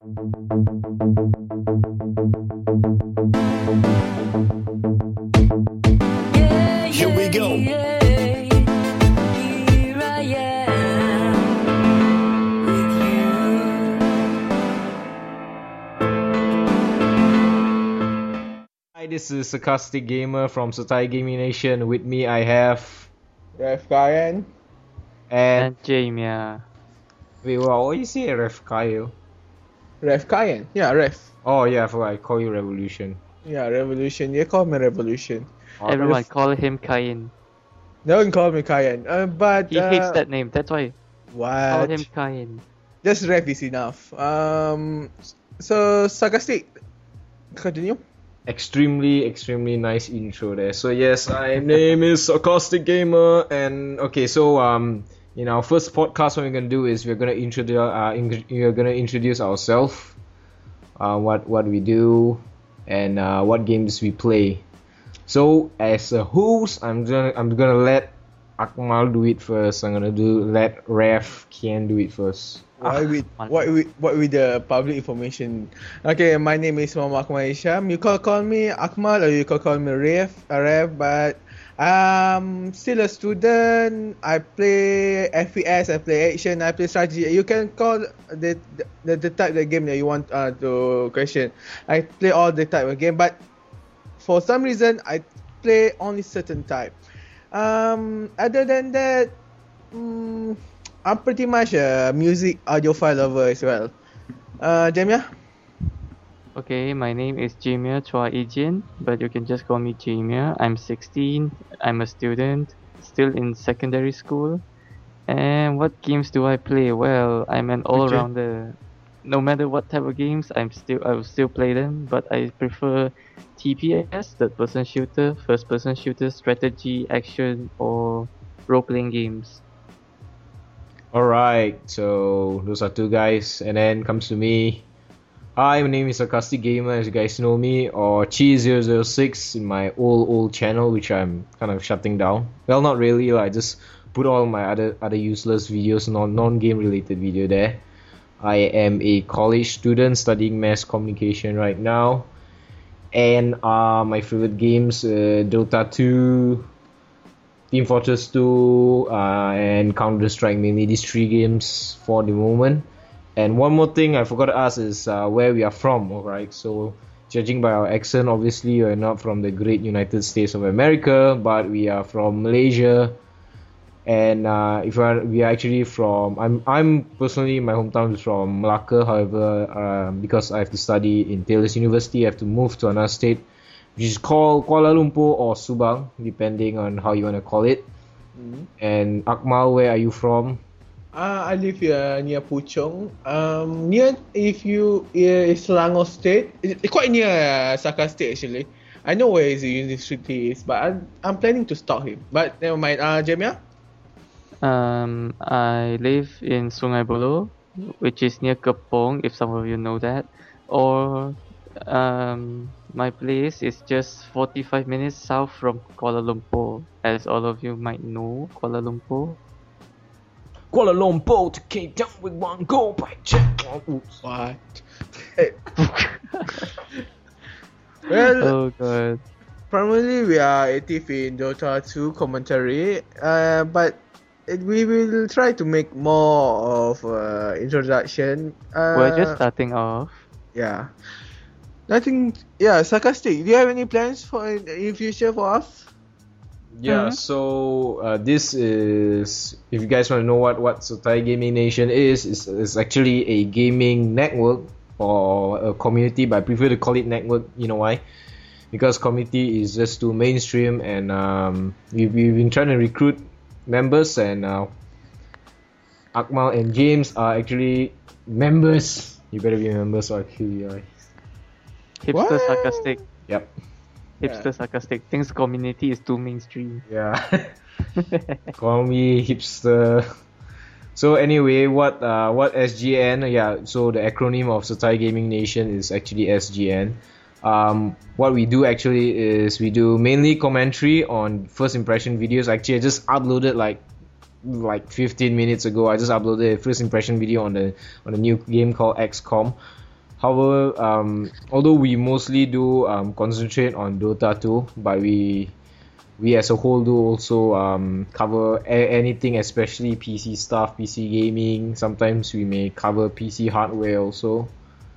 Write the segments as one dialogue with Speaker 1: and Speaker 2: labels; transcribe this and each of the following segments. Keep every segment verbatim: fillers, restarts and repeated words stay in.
Speaker 1: Here we go.
Speaker 2: Hi, this is Sarcastic Gamer from Satai Gaming Nation. With me, I have
Speaker 3: Ref Kayan.
Speaker 2: and
Speaker 4: And Jamia.
Speaker 2: wait, what what you say, Ref Kyle?
Speaker 3: Ref Kayan. Yeah, Ref.
Speaker 2: Oh yeah, I forgot. I call you Revolution.
Speaker 3: Yeah, Revolution. You call me Revolution.
Speaker 2: Oh,
Speaker 4: Everyone
Speaker 2: Ref-
Speaker 4: call him Kain.
Speaker 3: Don't call me Kayan. Uh, but
Speaker 4: He
Speaker 3: uh,
Speaker 4: hates that name, that's why. Call
Speaker 3: What?
Speaker 4: him Kain.
Speaker 3: Just Ref is enough. Um. So sarcastic. Continue.
Speaker 2: Extremely, extremely nice intro there. So yes, my name is Sarcastic Gamer, and okay, so um, in our first podcast, what we're gonna do is we're gonna introduce uh, in- we're gonna introduce ourselves, uh, what what we do, and uh, what games we play. So as a host, I'm gonna I'm gonna let Akmal do it first. I'm gonna do let Ref Kian do it first.
Speaker 3: Why with
Speaker 4: man.
Speaker 3: what with what with the public information? Okay, my name is Muhammad Akmal Isham. You can call me Akmal or you can call me Ref, uh, Ref. But I'm still a student. I play F P S. I play action. I play strategy. You can call the the, the type of game that you want uh, to question. I play all the type of game, but for some reason I play only certain type. Um, other than that, mm, I'm pretty much a music audiophile lover as well. Uh, Jamia?
Speaker 4: Okay, my name is Jamia Chua Ijin, but you can just call me Jamia. I'm sixteen. I'm a student, still in secondary school. And what games do I play? Well, I'm an all-rounder. No matter what type of games, I'm still I will still play them, but I prefer T P S, third-person shooter, first-person shooter, strategy, action, or role-playing games.
Speaker 2: Alright, so those are two guys, and then comes to me. Hi, my name is Sarcastic Gamer, as you guys know me, or Chi zero zero six in my old old channel, which I'm kind of shutting down. Well, not really, I just put all my other other useless videos, non non game related video there. I am a college student studying mass communication right now, and uh, my favorite games, uh, Dota two, Team Fortress two, uh, and Counter Strike, mainly these three games for the moment. And one more thing I forgot to ask is uh, where we are from, alright? So, judging by our accent, obviously we are not from the great United States of America, but we are from Malaysia. And uh, if we are, we are actually from, I'm I'm personally, my hometown is from Malacca. However, uh, because I have to study in Taylor's University, I have to move to another state, which is called Kuala Lumpur or Subang, depending on how you want to call it.
Speaker 3: Mm-hmm.
Speaker 2: And Akmal, where are you from?
Speaker 3: Uh, I live here near Puchong. Um, near if you uh, is Selangor State. It's quite near uh, Sarcastic actually. I know where his university is, but I'm, I'm planning to stalk him. But never mind. Uh, Jamia?
Speaker 4: Um, I live in Sungai Buloh, which is near Kepong, if some of you know that. Or um, my place is just forty-five minutes south from Kuala Lumpur, as all of you might know Kuala Lumpur.
Speaker 2: Kuala Lumpur to Cape Town with one go by check. Oops.
Speaker 3: What? Well,
Speaker 4: Oh god.
Speaker 3: primarily we are active in Dota two commentary, uh, but it, we will try to make more of uh, introduction. Uh,
Speaker 4: We're just starting off.
Speaker 3: Yeah. Nothing. Yeah, sarcastic. Do you have any plans for in, in future for us?
Speaker 2: Yeah,
Speaker 4: Mhm.
Speaker 2: so uh, this is, if you guys want to know what what Satai Gaming Nation is, is is actually a gaming network or a community, but I prefer to call it network. You know why? Because community is just too mainstream, and um, we we've been trying to recruit members, and uh, Akmal and James are actually members. You better be members or I'll kill you. Right?
Speaker 4: Hipster
Speaker 3: What?
Speaker 4: sarcastic.
Speaker 2: Yep.
Speaker 4: Hipster sarcastic. Thinks community is too mainstream.
Speaker 2: Yeah. Call me hipster. So anyway, what uh what S G N? Yeah, so the acronym of Satai Gaming Nation is actually S G N. Um, what we do actually is we do mainly commentary on first impression videos. Actually, I just uploaded like like fifteen minutes ago. I just uploaded a first impression video on the on a new game called X COM. However, um, although we mostly do um, concentrate on Dota two, but we we as a whole do also um, cover a- anything, especially P C stuff, P C gaming. Sometimes we may cover P C hardware also.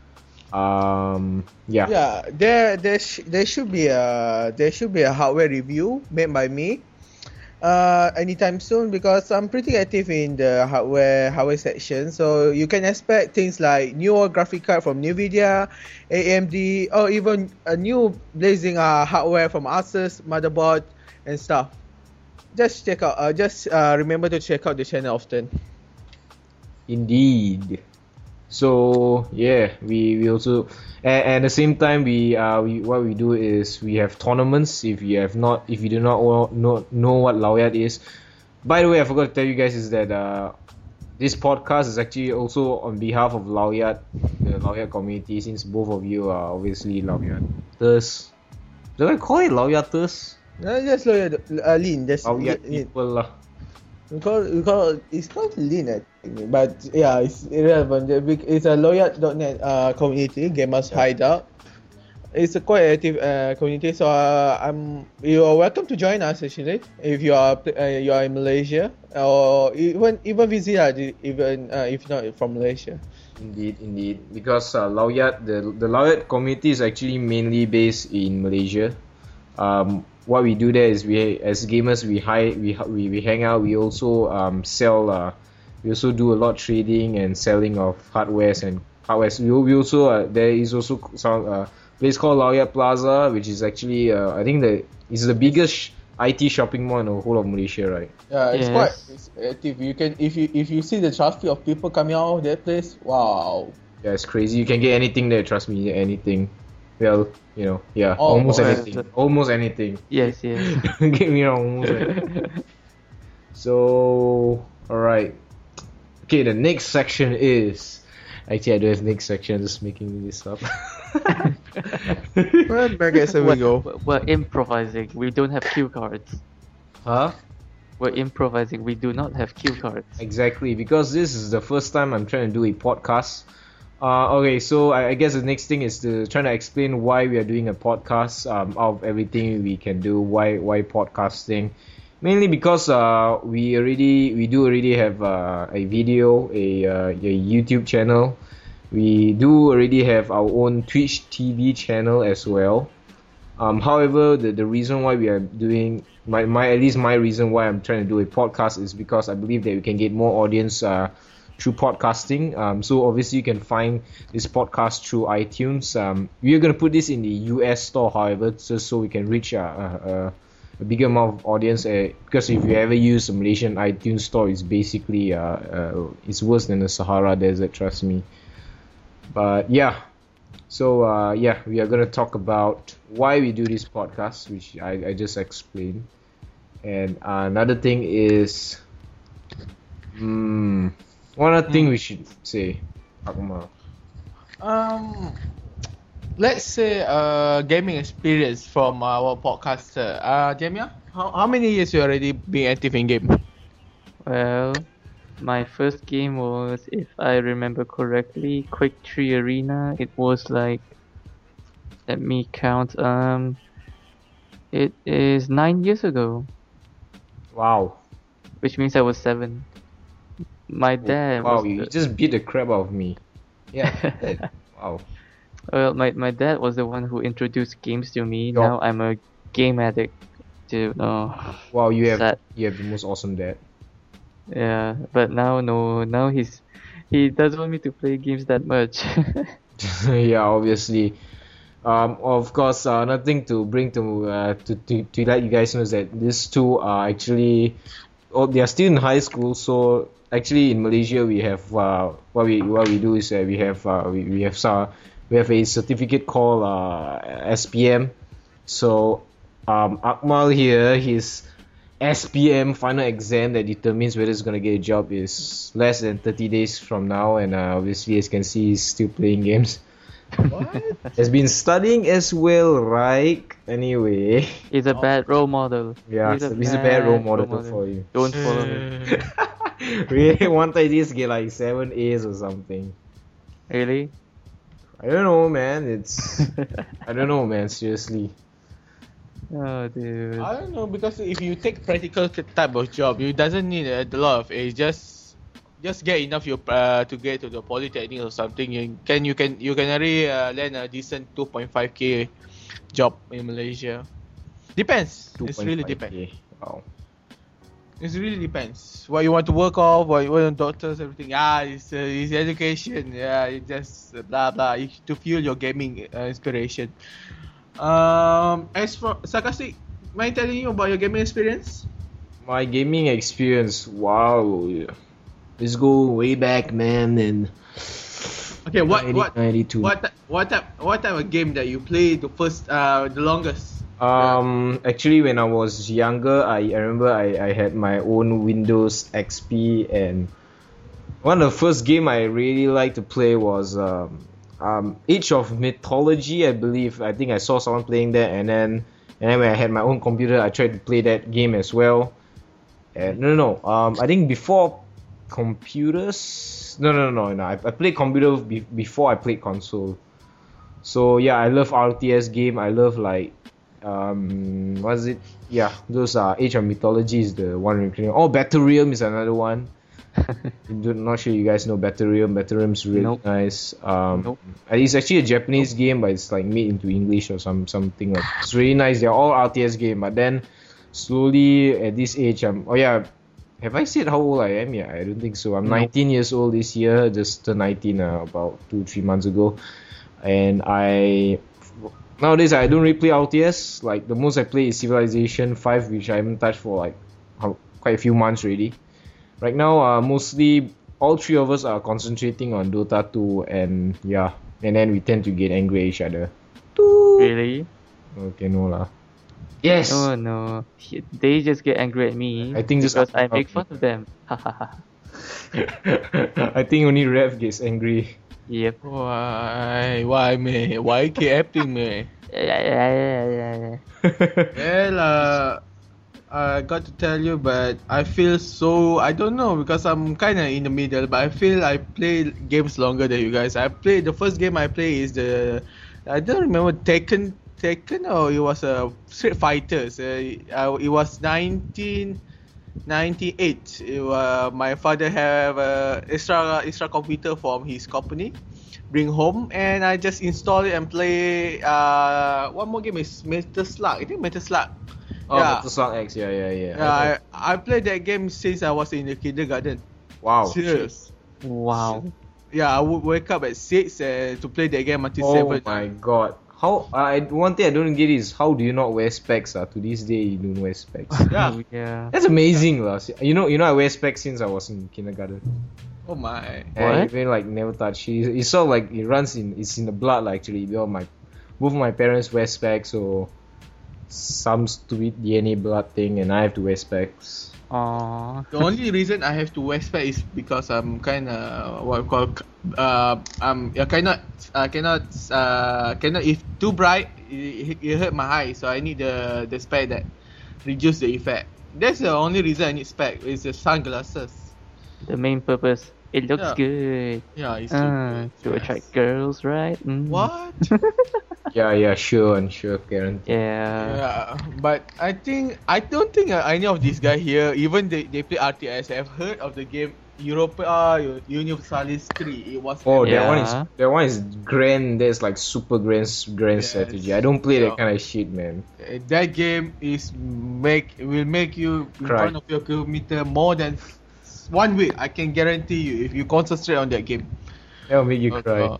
Speaker 2: Um, yeah.
Speaker 3: Yeah, there there sh- there should be a there should be a hardware review made by me uh anytime soon, because I'm pretty active in the hardware hardware section. So you can expect things like newer graphic card from Nvidia, A M D, or even a new blazing uh hardware from Asus, motherboard and stuff. Just check out uh just uh remember to check out the channel often.
Speaker 2: Indeed. So yeah, we, we also and, and at the same time we uh we what we do is we have tournaments. If you have not if you do not know know, know what Laoyat is, by the way, I forgot to tell you guys is that uh this podcast is actually also on behalf of Laoyat, the Laoyat community, since both of you are obviously Laoyaters. Do I call it Laoyaters?
Speaker 3: Uh, just look at uh, Lean. That's
Speaker 2: Laoyat
Speaker 3: Lean.
Speaker 2: people lah.
Speaker 3: We call we call it's called Lean, I think. But yeah, it's irrelevant. It's a Loyat dot net uh, community, Gamers Hideout. It's a quite active uh, community, so uh, I'm you are welcome to join us actually if you are uh, you are in Malaysia, or even even visit uh, even uh, if not from Malaysia.
Speaker 2: Indeed, indeed. Because uh, Laoyat, the the Laoyat community is actually mainly based in Malaysia. Um, what we do there is we, as gamers, we hi, we we we hang out. We also um sell. Uh, we also do a lot of trading and selling of hardwares and hardwares. We, we also uh, there is also some uh, place called Laoyat Plaza, which is actually uh, I think the is the biggest I T shopping mall in the whole of Malaysia, right?
Speaker 3: Yeah, it's
Speaker 4: Yes.
Speaker 3: quite it's active. You can if you if you see the traffic of people coming out of that place, wow.
Speaker 2: Yeah, it's crazy. You can get anything there. Trust me, anything. Well, you know, yeah,
Speaker 3: Oh,
Speaker 2: almost
Speaker 3: well,
Speaker 2: anything. Almost anything.
Speaker 4: Yes, yes.
Speaker 2: Don't get me wrong, almost anything. So, alright. Okay, the next section is. Actually, I don't have next section, I'm just making this up.
Speaker 3: Well, back as we
Speaker 4: we're,
Speaker 3: go.
Speaker 4: we're- we're improvising. We don't have cue cards.
Speaker 2: Huh?
Speaker 4: We're improvising. We do not have cue cards.
Speaker 2: Exactly, because this is the first time I'm trying to do a podcast. Uh, okay, so I, I guess the next thing is to try to explain why we are doing a podcast. Um, out of everything we can do, why why podcasting? Mainly because uh we already we do already have uh, a video, a uh, a YouTube channel. We do already have our own Twitch T V channel as well. Um, however, the, the reason why we are doing my, my at least my reason why I'm trying to do a podcast is because I believe that we can get more audience uh, through podcasting. Um, so obviously you can find this podcast through iTunes. Um, we are gonna put this in the U S store, however, just so we can reach a, a, a bigger amount of audience. Uh, because if you ever use a Malaysian iTunes store, it's basically uh, uh it's worse than the Sahara Desert. Trust me. But yeah. So uh, yeah, we are gonna talk about why we do this podcast, which I, I just explained, and uh, another thing is, um, one other thing we should say, Akmal.
Speaker 3: Um, let's say uh gaming experience from our podcaster. Uh, Jamia, how how many years you already been active in game?
Speaker 4: Well, my first game was, if I remember correctly, Quake three Arena. It was like, let me count. Um, it is nine years ago,
Speaker 2: Wow,
Speaker 4: which means I was seven. My dad
Speaker 2: wow,
Speaker 4: was
Speaker 2: you
Speaker 4: the,
Speaker 2: just beat the crap out of me. Yeah, that- wow.
Speaker 4: well, my my dad was the one who introduced games to me.
Speaker 2: Yo.
Speaker 4: Now I'm a game addict. Dude, no.
Speaker 2: Wow, you have
Speaker 4: Sad.
Speaker 2: you have the most awesome dad.
Speaker 4: Yeah, but now no, now he's he doesn't want me to play games that much.
Speaker 2: Yeah, obviously. Um, of course, uh, nothing to bring to, uh, to to to let you guys know is that these two are actually, oh, they are still in high school. So actually, in Malaysia, we have uh, what we what we do is uh, we have uh, we, we have uh, we have a certificate called uh, S P M. So um, Akmal here, his S P M final exam that determines whether he's gonna get a job is less than thirty days from now, and uh, obviously, as you can see, he's still playing games.
Speaker 3: What?
Speaker 2: Has been studying as well, right? Anyway,
Speaker 4: He's a bad role model.
Speaker 2: yeah,
Speaker 4: He's
Speaker 2: so he's a bad role model for you.
Speaker 4: Don't follow him.
Speaker 2: We want to just get like seven A's or something.
Speaker 4: Really?
Speaker 2: I don't know, man. It's I don't know, man. Seriously.
Speaker 4: Oh, dude.
Speaker 3: I don't know, because if you take practical k- type of job, you doesn't need a lot of age. Just just get enough you uh, to get to the polytechnic or something. You can you can you can already uh, land a decent two point five k job in Malaysia. Depends. It's really depends.
Speaker 2: two point five K. Wow.
Speaker 3: It really depends. What you want to work off, what you want doctors, everything. Ah, it's, uh, it's education. Yeah, it just uh, blah blah. It's to fuel your gaming uh, inspiration. Um, as for Sarcastic, mind telling you about your gaming experience?
Speaker 2: My gaming experience, wow. Let's go way back, man. And
Speaker 3: Okay, what what
Speaker 2: ninety-two.
Speaker 3: what ty- what type what type of game that you played the first uh the longest?
Speaker 2: Um, actually, when I was younger, I, I remember I, I had my own Windows X P, and one of the first game I really liked to play was um, um, Age of Mythology, I believe. I think I saw someone playing that, and then and then when I had my own computer, I tried to play that game as well. And no, no, no. Um, I think before computers, no, no, no, no. I, I played computer be- before I played console. So yeah, I love R T S game. I love like um, what is it? Yeah, those are Age of Mythology is the one. Recurring. Oh, Battle Realm is another one. I'm not sure you guys know Battle Realm. Battle Realm is really
Speaker 4: Nope.
Speaker 2: nice. Um,
Speaker 4: Nope.
Speaker 2: and it's actually a Japanese game, but it's like made into English or some something like. It's really nice. They're all R T S game, but then slowly at this age, I'm. Oh yeah, have I said how old I am? Yeah, I don't think so. I'm
Speaker 4: Nope.
Speaker 2: nineteen years old this year. Just turned nineteen uh, about two three months ago, and I. Nowadays I don't really play R T S. Like the most I play is Civilization five, which I haven't touched for like how, quite a few months already. Right now, uh, mostly all three of us are concentrating on Dota two, and yeah, and then we tend to get angry at each other.
Speaker 4: Really?
Speaker 2: Okay, no lah. Yes.
Speaker 4: Oh no. He- They just get angry at me
Speaker 2: I think just
Speaker 4: because I
Speaker 2: after-
Speaker 4: make fun of them. Ha ha ha.
Speaker 2: I think only Rev gets angry.
Speaker 4: Yep.
Speaker 3: Why why me? Why keep happening me?
Speaker 4: Yeah, yeah, yeah, yeah, yeah.
Speaker 3: Well, uh, I got to tell you, but I feel so. I don't know because I'm kind of in the middle, but I feel I play games longer than you guys. I played the first game I play is the I don't remember Tekken Tekken or it was a uh, Street Fighters. Uh, uh, it was nineteen ninety-eight. It, uh, my father have a extra extra computer from his company. Bring home and I just install it and play. Uh, one more game is Metal Slug. I think Metal Slug.
Speaker 2: Oh,
Speaker 3: yeah,
Speaker 2: Metal Slug X. Yeah, yeah, yeah.
Speaker 3: yeah. I, I played that game since I was in the kindergarten.
Speaker 2: Wow.
Speaker 3: Serious.
Speaker 4: Wow.
Speaker 3: Yeah, I would wake up at six uh, to play that game until
Speaker 2: Oh
Speaker 3: seven.
Speaker 2: my god. How I one thing I don't get is how do you not wear specs? Uh? To this day you don't wear specs.
Speaker 3: Yeah.
Speaker 4: Oh, yeah.
Speaker 2: That's amazing, lah. You know, you know I wear specs since I was in kindergarten.
Speaker 3: Oh my.
Speaker 2: And I
Speaker 4: What?
Speaker 2: even like never touch. It, it's sort of like it runs in. It's in the blood, like, actually. All my both of my parents wear specs, so some stupid D N A blood thing, and I have to wear specs.
Speaker 4: Aww.
Speaker 3: The only reason I have to wear spec is because I'm kind of what I call uh um I cannot I cannot uh cannot if too bright it, it hurt my eyes, so I need the the spec that reduce the effect. That's the only reason I need spec is the sunglasses.
Speaker 4: The main purpose. It looks
Speaker 3: Yeah.
Speaker 4: good.
Speaker 3: Yeah, it's too
Speaker 4: Uh,
Speaker 3: good.
Speaker 4: to
Speaker 3: Yes.
Speaker 4: attract girls, right? Mm.
Speaker 3: What?
Speaker 2: Yeah, yeah, sure and sure, Karen.
Speaker 4: Yeah.
Speaker 3: Yeah, but I think I don't think uh, any of these guys here, even they, they play R T S, have heard of the game Europa uh, Universalis three. It was
Speaker 2: Oh,
Speaker 4: Yeah.
Speaker 2: that one is that one is grand. That's like super grand, grand
Speaker 3: Yes.
Speaker 2: strategy. I don't play that
Speaker 3: Yeah.
Speaker 2: kind of shit, man.
Speaker 3: Uh, that game is make will make you in
Speaker 2: Cry.
Speaker 3: front of your kilometer more than one week. I can guarantee you if you concentrate on that game.
Speaker 2: That'll make you
Speaker 3: Oh,
Speaker 2: cry.
Speaker 3: God.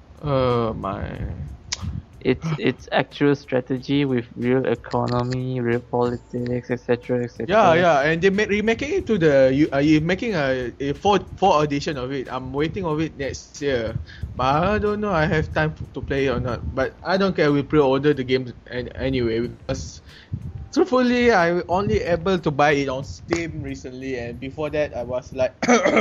Speaker 3: Oh my.
Speaker 4: It's it's actual strategy with real economy, real politics, et cetera, et cetera.
Speaker 3: Yeah, yeah, and they make remaking it to the you are you making a, a four four edition of it. I'm waiting of it next year, but I don't know I have time to play it or not. But I don't care. We pre-order the game an- anyway because truthfully I only able to buy it on Steam recently, and before that I was like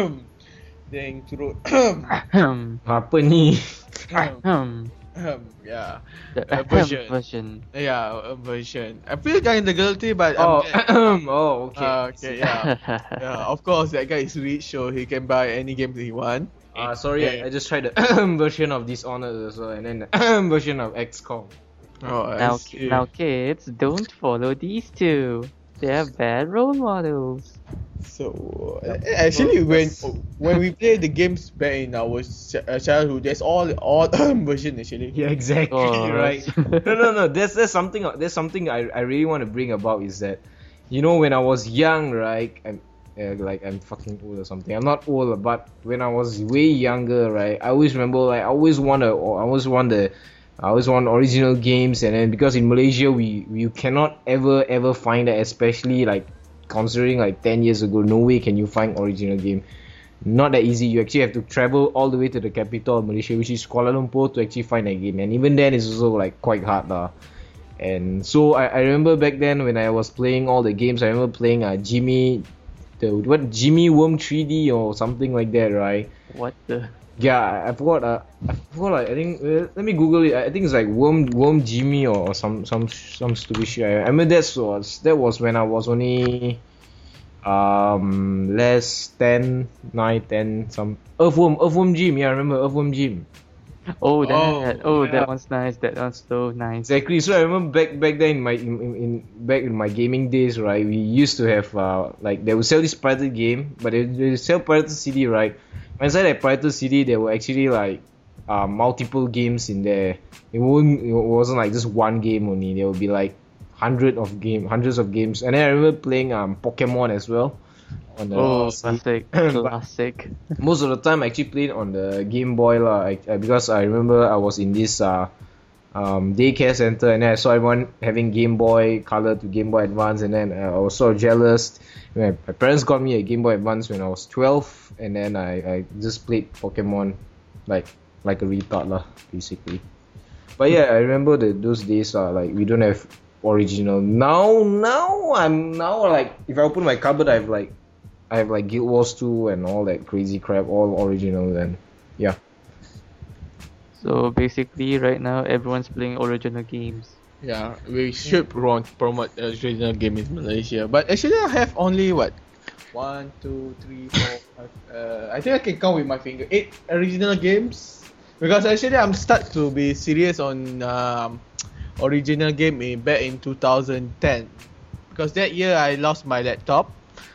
Speaker 3: dang throat.
Speaker 4: Ahem.
Speaker 2: Apa ni?
Speaker 4: Ahem.
Speaker 3: Yeah,
Speaker 4: The
Speaker 3: A
Speaker 4: ahem
Speaker 3: version.
Speaker 4: version.
Speaker 3: yeah, a version. I feel kind of guilty, but
Speaker 2: Oh,
Speaker 3: I'm glad-
Speaker 2: oh, okay.
Speaker 3: Ah, okay, yeah. Yeah, of course, that guy is rich, so he can buy any game that he want.
Speaker 2: Uh, sorry, I, I just tried the version of Dishonored as well, and then the version of X COM.
Speaker 3: Oh, I
Speaker 4: Now,
Speaker 3: see.
Speaker 4: now, kids, don't follow these two. They are bad role models.
Speaker 3: So uh, actually, when when we play the games back in our ch- uh, childhood, there's all all version actually.
Speaker 2: Yeah, exactly
Speaker 4: Oh,
Speaker 2: right.
Speaker 4: right.
Speaker 2: no, no, no. There's there's something there's something I, I really want to bring about is that, you know, when I was young, right? I'm uh, like I'm fucking old or something. I'm not old, but when I was way younger, right? I always remember like I always want to I always want the I always want original games, and then because in Malaysia we you cannot ever ever find that, especially like considering like ten years ago, no way can you find original game. Not that easy. You actually have to travel all the way to the capital of Malaysia, which is Kuala Lumpur, to actually find a game, and even then it's also like quite hard lah. And so I, I remember back then when I was playing all the games, I remember playing uh, Jimmy, the what Jimmy Worm three D or something like that, right?
Speaker 4: What the?
Speaker 2: Yeah, I, I forgot. Uh, I forgot. Like, I think. Uh, let me Google it. I think it's like Worm Worm Jimmy or, or some some some stupid shit. I, I mean that was that was when I was only um less ten, nine, ten, some Earthworm Earthworm Jim. Yeah, I remember Earthworm Jim.
Speaker 4: Oh, that.
Speaker 3: Oh,
Speaker 4: Oh,
Speaker 2: yeah.
Speaker 4: that one's nice. That one's so nice.
Speaker 2: Exactly. So I remember back back then in my in, in, in back in my gaming days, right? We used to have uh like they would sell this pirated game, but they they sell pirated C D, right? Inside that pirated C D, there were actually like uh, multiple games in there. It won't it wasn't like just one game only. There would be like hundred of game hundreds of games. And then I remember playing um Pokemon as well. On the
Speaker 4: Oh,
Speaker 2: C D.
Speaker 4: classic,
Speaker 2: But
Speaker 4: classic.
Speaker 2: most of the time I actually played on the Game Boy lah, I, I, because I remember I was in this uh um daycare center, and then I saw everyone having Game Boy Color to Game Boy Advance, and then uh, I was sort of jealous. My, my parents got me a Game Boy Advance when I was twelve, and then I, I just played Pokemon like like a retard lah, basically. But yeah, I remember the, those days uh, like we don't have original. Now now I'm now like if I open my cupboard, I have like I have like Guild Wars two and all that crazy crap, all original. Then yeah.
Speaker 4: So basically, right now everyone's playing original games.
Speaker 3: Yeah, we should pro- promote the original game in Malaysia. But actually, I have only what one, two, three, four, five. Uh, I think I can count with my finger. Eight original games. Because actually, I'm start to be serious on um, original game in back in two thousand ten. Because that year I lost my laptop.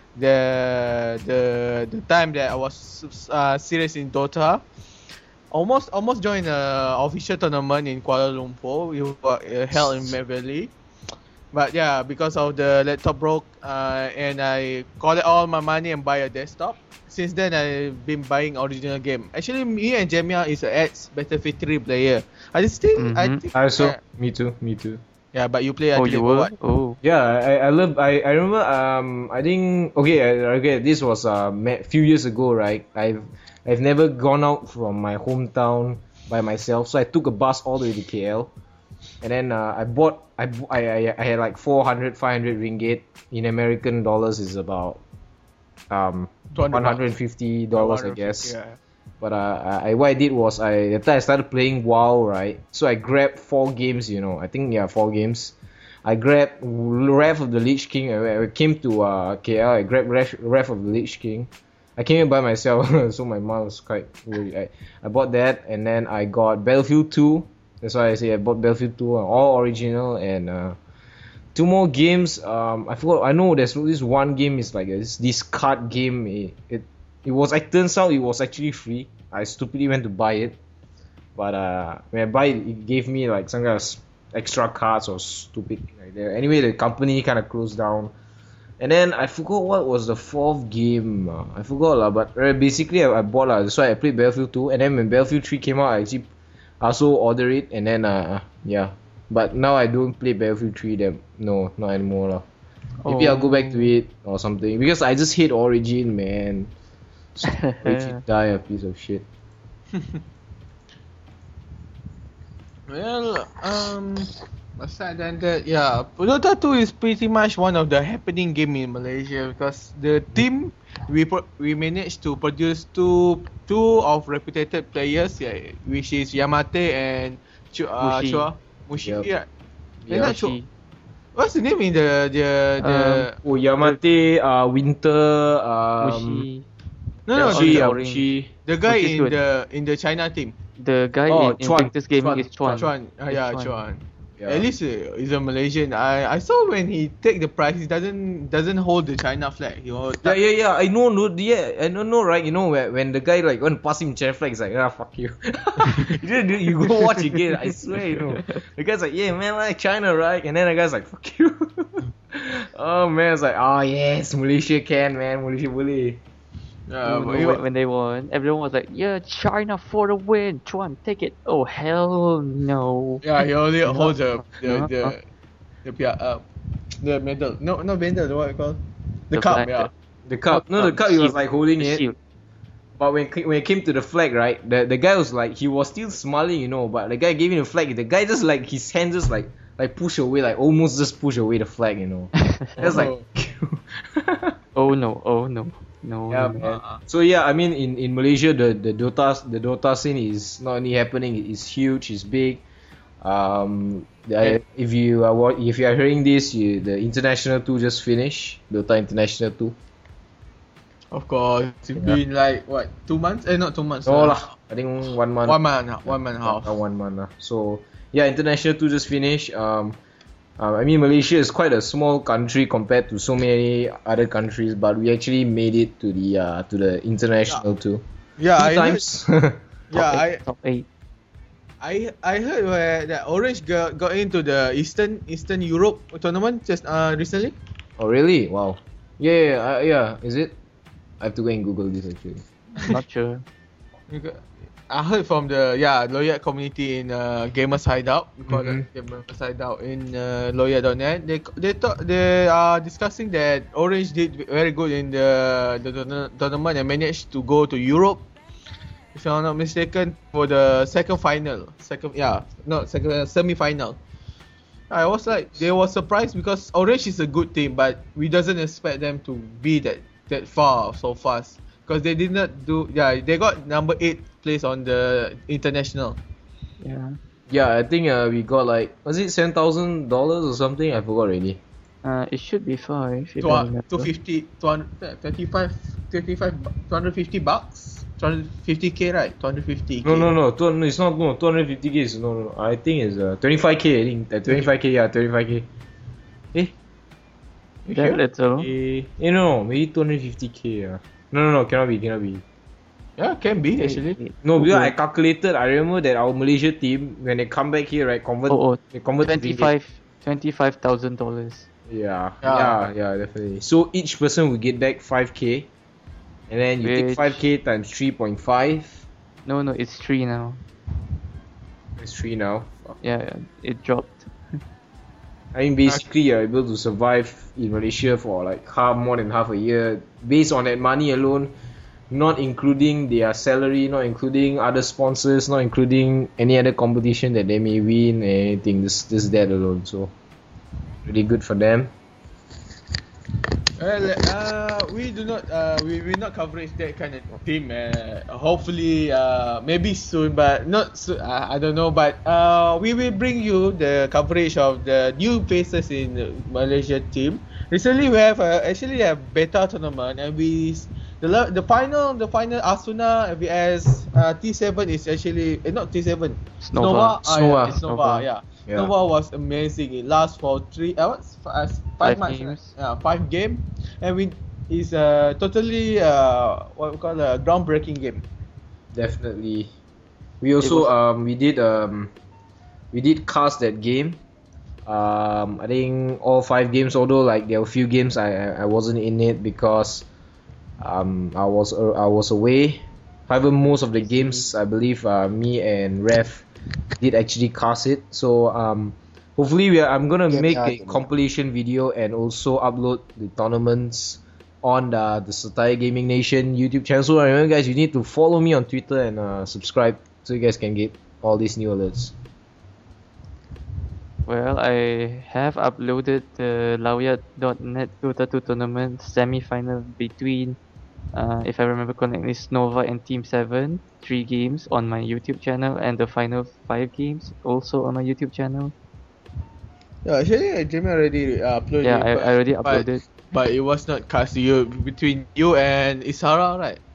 Speaker 3: The the the time that I was uh, serious in Dota. Almost almost joined a official tournament in Kuala Lumpur. We were uh, held in Mad Valley. But yeah, because of the laptop broke, uh, and I collect all my money and buy a desktop. Since then, I've been buying original game. Actually, me and Jamia is a ex Battlefield three player. I just think I
Speaker 4: Mhm.
Speaker 3: think.
Speaker 2: I also
Speaker 3: uh,
Speaker 2: me too, me too.
Speaker 3: yeah, but you play
Speaker 4: Oh,
Speaker 3: until
Speaker 4: you
Speaker 3: level
Speaker 4: were?
Speaker 3: what?
Speaker 4: Oh.
Speaker 2: Yeah, I I love I, I remember um I think okay I, okay this was a uh, few years ago, right? I've I've never gone out from my hometown by myself, so I took a bus all the way to K L, and then uh, I bought I, bu- I I I had like four hundred, five hundred ringgit. In American dollars is about um
Speaker 3: two hundred
Speaker 2: one hundred fifty dollars, I guess.
Speaker 3: Yeah.
Speaker 2: But uh, I what I did was I at that time I started playing WoW, right? So I grabbed four games, you know. I think yeah, four games. I grabbed Wrath of the Lich King. I, I came to uh, K L. I grabbed Wrath, Wrath of the Lich King. I came here by myself, so my mom was quite worried. I, I bought that, and then I got Battlefield two. That's why I say I bought Battlefield two, all original, and uh, two more games. Um, I forgot. I know there's this one game is like this, this card game. It, it it was. It turns out it was actually free. I stupidly went to buy it, but uh, when I buy it, it gave me like some kind of extra cards or stupid thing like that. Anyway, the company kind of closed down. And then I forgot what was the fourth game. Uh, I forgot lah. But uh, basically I, I bought lah. That's why I played Battlefield two. And then when Battlefield three came out, I actually also ordered it. And then uh yeah. But now I don't play Battlefield three. Then no, not anymore lah. Maybe I'll go back to it or something. Because I just hate Origin, man. Origin die, a piece of shit.
Speaker 3: Well, um, aside than that, yeah, Dota two is pretty much one of the happening game in Malaysia because the team we pro- we managed to produce two two of reputed players, yeah, which is Yamate and Chu, uh,
Speaker 4: Mushi.
Speaker 3: Chua Mushi.
Speaker 2: Yep.
Speaker 3: Yeah.
Speaker 2: Yeah.
Speaker 3: Not Chua. What's the name in the the the
Speaker 2: Oh, Yamate, uh, Winter, um,
Speaker 4: Mushi.
Speaker 3: No, no,
Speaker 4: They're
Speaker 2: She,
Speaker 3: the,
Speaker 4: all
Speaker 2: um,
Speaker 4: orange.
Speaker 2: she.
Speaker 3: the guy
Speaker 4: Which is
Speaker 3: in
Speaker 4: good.
Speaker 3: the in the China team.
Speaker 4: The guy
Speaker 2: Oh,
Speaker 4: in, in
Speaker 2: Chuan,
Speaker 4: Victor's Gaming
Speaker 3: Chuan,
Speaker 4: is Chuan.
Speaker 3: Chuan, uh,
Speaker 4: It's
Speaker 3: yeah,
Speaker 4: Chuan.
Speaker 3: Chuan.
Speaker 2: Yeah.
Speaker 3: At least uh, he's a Malaysian. I I saw when he take the prize, he doesn't doesn't hold the China flag. You know,
Speaker 2: Yeah, yeah, yeah. I know, no, yeah, I don't know, right? You know, when, when the guy like when passing China flag, he's like, ah, fuck you. you, didn't do- you go watch again. I swear, you know. The guy's like, yeah, man, like China, right? And then the guy's like, fuck you. Oh man, it's like, oh yes, Malaysia can, man, Malaysia boleh.
Speaker 3: Uh,
Speaker 4: No,
Speaker 3: but
Speaker 4: no,
Speaker 3: he
Speaker 4: when,
Speaker 3: wa-
Speaker 4: when they won, everyone was like, "Yeah, China for the win! Chuan, take it!" Oh hell no!
Speaker 3: yeah, he only holds the the
Speaker 4: Uh-huh.
Speaker 3: the the, the, uh, the medal. No, not medal. What it called? The,
Speaker 4: The
Speaker 3: cup.
Speaker 4: flag,
Speaker 3: Yeah.
Speaker 2: The cup, no, the
Speaker 4: Um,
Speaker 2: cup, he was
Speaker 4: shield.
Speaker 2: like holding
Speaker 4: The
Speaker 2: it.
Speaker 4: shield.
Speaker 2: But when when it came to the flag, right, the the guy was like, he was still smiling, you know. But the guy gave him the flag. The guy just like his hand just like like push away, like almost just push away the flag, you know. That's like.
Speaker 4: Oh no! Oh no! No!
Speaker 2: Yeah,
Speaker 4: no.
Speaker 2: man. So yeah, I mean, in, in Malaysia, the, the Dota the Dota scene is not only happening; it's huge, it's big. Um, the, if you are wa- if you are hearing this, you, the international two just finished, Dota International two.
Speaker 3: Of course, it's
Speaker 2: Yeah.
Speaker 3: been like what two months? Eh, not two months.
Speaker 2: No
Speaker 3: uh,
Speaker 2: lah, I think one month.
Speaker 3: One month, one month and a half.
Speaker 2: Uh, one month. lah. So yeah, International two just finished. Um, uh, I mean, Malaysia is quite a small country compared to so many other countries, but we actually made it to the uh, to the International two.
Speaker 3: Yeah,
Speaker 2: Two
Speaker 3: I heard,
Speaker 2: times.
Speaker 3: yeah,
Speaker 4: Top
Speaker 3: I
Speaker 4: eight, top eight.
Speaker 3: I I heard where that Orange got, got into the Eastern Eastern Europe tournament just uh recently.
Speaker 2: Oh really? Wow. Yeah, yeah, uh, yeah. Is it? I have to go and Google this actually.
Speaker 4: Not sure.
Speaker 3: You got- I heard from the yeah Loyat community in uh, Gamers Hideout. We call
Speaker 2: Mhm.
Speaker 3: it Gamers Hideout in uh, Loyat dot net. They they talk, they are discussing that Orange did very good in the the tourna- tournament and managed to go to Europe. If I'm not mistaken, for the second final, second yeah, not second uh, semi final. I was like, they were surprised because Orange is a good team, but we doesn't expect them to be that that far so fast because they did not do. Yeah, they got number eight place on the international.
Speaker 4: Yeah.
Speaker 2: Yeah, I think uh, we got like was it seven thousand dollars or something? I forgot already.
Speaker 4: Uh, it should be five. If I remember.
Speaker 3: two fifty, two hundred, thirty-five, thirty-five, two hundred fifty bucks, two hundred fifty k, right? two hundred fifty k.
Speaker 2: No, no, no. Two, no it's not. No, two hundred fifty k. Is, no, no, no. I think it's uh, twenty-five k. I think uh, twenty-five k. Yeah, twenty-five k. Eh,
Speaker 3: You
Speaker 4: That
Speaker 3: sure?
Speaker 4: little.
Speaker 2: eh, eh, no, maybe two hundred fifty k. Yeah. No, no, no. Cannot be. Cannot be.
Speaker 3: Yeah, can be actually.
Speaker 2: No, because I calculated. I remember that our Malaysia team when they come back here, right, convert.
Speaker 4: Oh, oh,
Speaker 2: they convert to ringgit.
Speaker 4: twenty-five, twenty-five thousand dollars.
Speaker 2: Yeah,
Speaker 3: Yeah.
Speaker 2: yeah, yeah, definitely. So each person will get back five k, and then you take
Speaker 4: Which-
Speaker 2: five k times three point five.
Speaker 4: No, no, it's three now.
Speaker 2: It's three now.
Speaker 4: Yeah, yeah, it dropped.
Speaker 2: I mean, basically, you're able to survive in Malaysia for like half, more than half a year, based on that money alone, not including their salary, not including other sponsors, not including any other competition that they may win, anything. This, this, that alone. So, really good for them.
Speaker 3: Well, uh, we do not, uh, we will not coverage that kind of team. Uh, hopefully, uh, maybe soon, but not soon. Uh, I don't know, but uh, we will bring you the coverage of the new faces in the Malaysia team. Recently, we have uh, actually a beta tournament, and we the la- the final the final Asuna vs uh, T seven is actually eh, not T seven.
Speaker 4: Snova.
Speaker 3: Ah, yeah,
Speaker 2: Snova.
Speaker 3: it's Snova.
Speaker 4: Snova.
Speaker 3: Yeah.
Speaker 2: Yeah.
Speaker 3: Snova was amazing. It lasts for three hours, five, five,
Speaker 4: Five
Speaker 3: months,
Speaker 4: games.
Speaker 3: yeah, five game, and we is a totally uh what we call a groundbreaking game.
Speaker 2: Definitely. We also
Speaker 4: was-
Speaker 2: um we did um we did cast that game. Um, I think all five games, although like there were a few games I I I wasn't in it because um I was uh, I was away. However, most of the games I believe uh, me and Rev did actually cast it. So um hopefully we are, I'm gonna
Speaker 1: Yeah,
Speaker 2: make
Speaker 1: yeah,
Speaker 2: a
Speaker 1: yeah.
Speaker 2: compilation video and also upload the tournaments on the the Satire Gaming Nation YouTube channel. So remember guys, you need to follow me on Twitter and uh, subscribe so you guys can get all these new alerts.
Speaker 4: Well, I have uploaded the Lawyat dot net Dota two tournament semi-final between, uh, if I remember correctly, Snova and Team seven, three games on my YouTube channel, and the final five games also on my YouTube channel.
Speaker 3: Yeah, actually, uh, Jimmy already uh, uploaded.
Speaker 4: Yeah,
Speaker 3: it,
Speaker 4: I,
Speaker 3: but,
Speaker 4: I already
Speaker 3: but-
Speaker 4: uploaded.
Speaker 3: But it was not cast to you between you and Isara, right?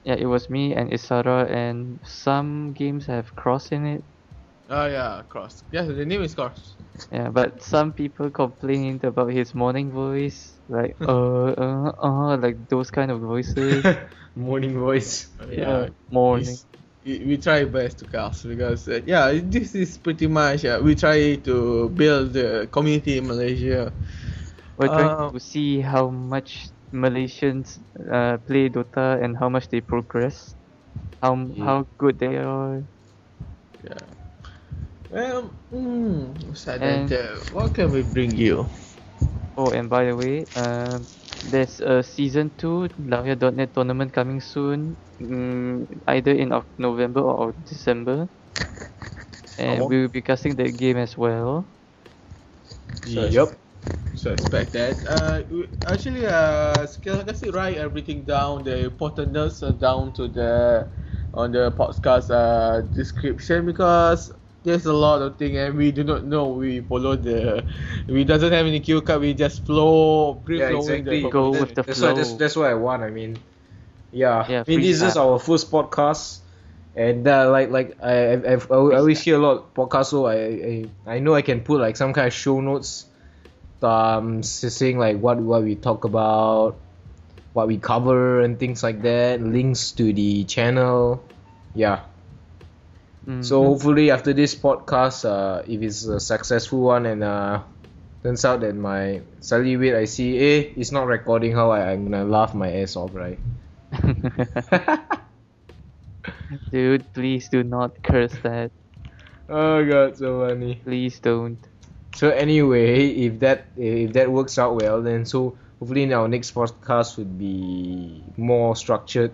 Speaker 4: Yeah, it was me and Isara, and some games have Cross in it.
Speaker 3: Oh yeah, Cross. Yeah, the name is Cross.
Speaker 4: Yeah, but some people complained about his morning voice, like uh uh uh, like those kind of voices.
Speaker 2: Morning voice.
Speaker 4: Yeah, morning.
Speaker 3: It's- we we try best to cast because uh, yeah, this is pretty much uh, we try to build the community in Malaysia.
Speaker 4: We're trying
Speaker 3: Uh,
Speaker 4: to see how much Malaysians uh, play Dota and how much they progress, how
Speaker 2: Yeah.
Speaker 4: how good they are.
Speaker 3: Yeah. Well, mm,
Speaker 4: And-
Speaker 3: uh, what can we bring you?
Speaker 4: Oh, and by the way, um, there's a season two Lahia dot net tournament coming soon, mm, either in Oc- November or December, and
Speaker 3: Oh.
Speaker 4: we will be casting that game as well.
Speaker 3: So-
Speaker 2: Yup.
Speaker 3: So expect that. Uh, we- actually, uh, sekarang kasi write everything down, the important notes are down to the on the podcast uh description because there's a lot of thing and we do not know. We follow the, we doesn't have any cue card. We just flow, free
Speaker 2: Yeah,
Speaker 3: flowing
Speaker 2: exactly.
Speaker 3: the
Speaker 4: Go
Speaker 2: That-
Speaker 4: with the
Speaker 2: that's What, that's,
Speaker 4: flow.
Speaker 2: that's what I want. I mean, yeah.
Speaker 4: Yeah,
Speaker 2: I mean, this is
Speaker 4: freestyle.
Speaker 2: our first podcast, and uh, like like I I've, I've, I always hear a lot of podcasts, so I, I I know I can put like some kind of show notes, um, s- saying like what what we talk about, what we cover, and things like that. Links to the channel, yeah.
Speaker 4: Mm.
Speaker 2: So hopefully after this podcast, uh, if it's a successful one and uh, turns out that my suddenly wait I see eh it's not recording, how I, I'm gonna laugh my ass off, right?
Speaker 4: Dude, please do not curse that.
Speaker 2: Oh god, so funny.
Speaker 4: Please don't.
Speaker 2: So anyway, if that if that works out well, then so hopefully in our next podcast would be more structured.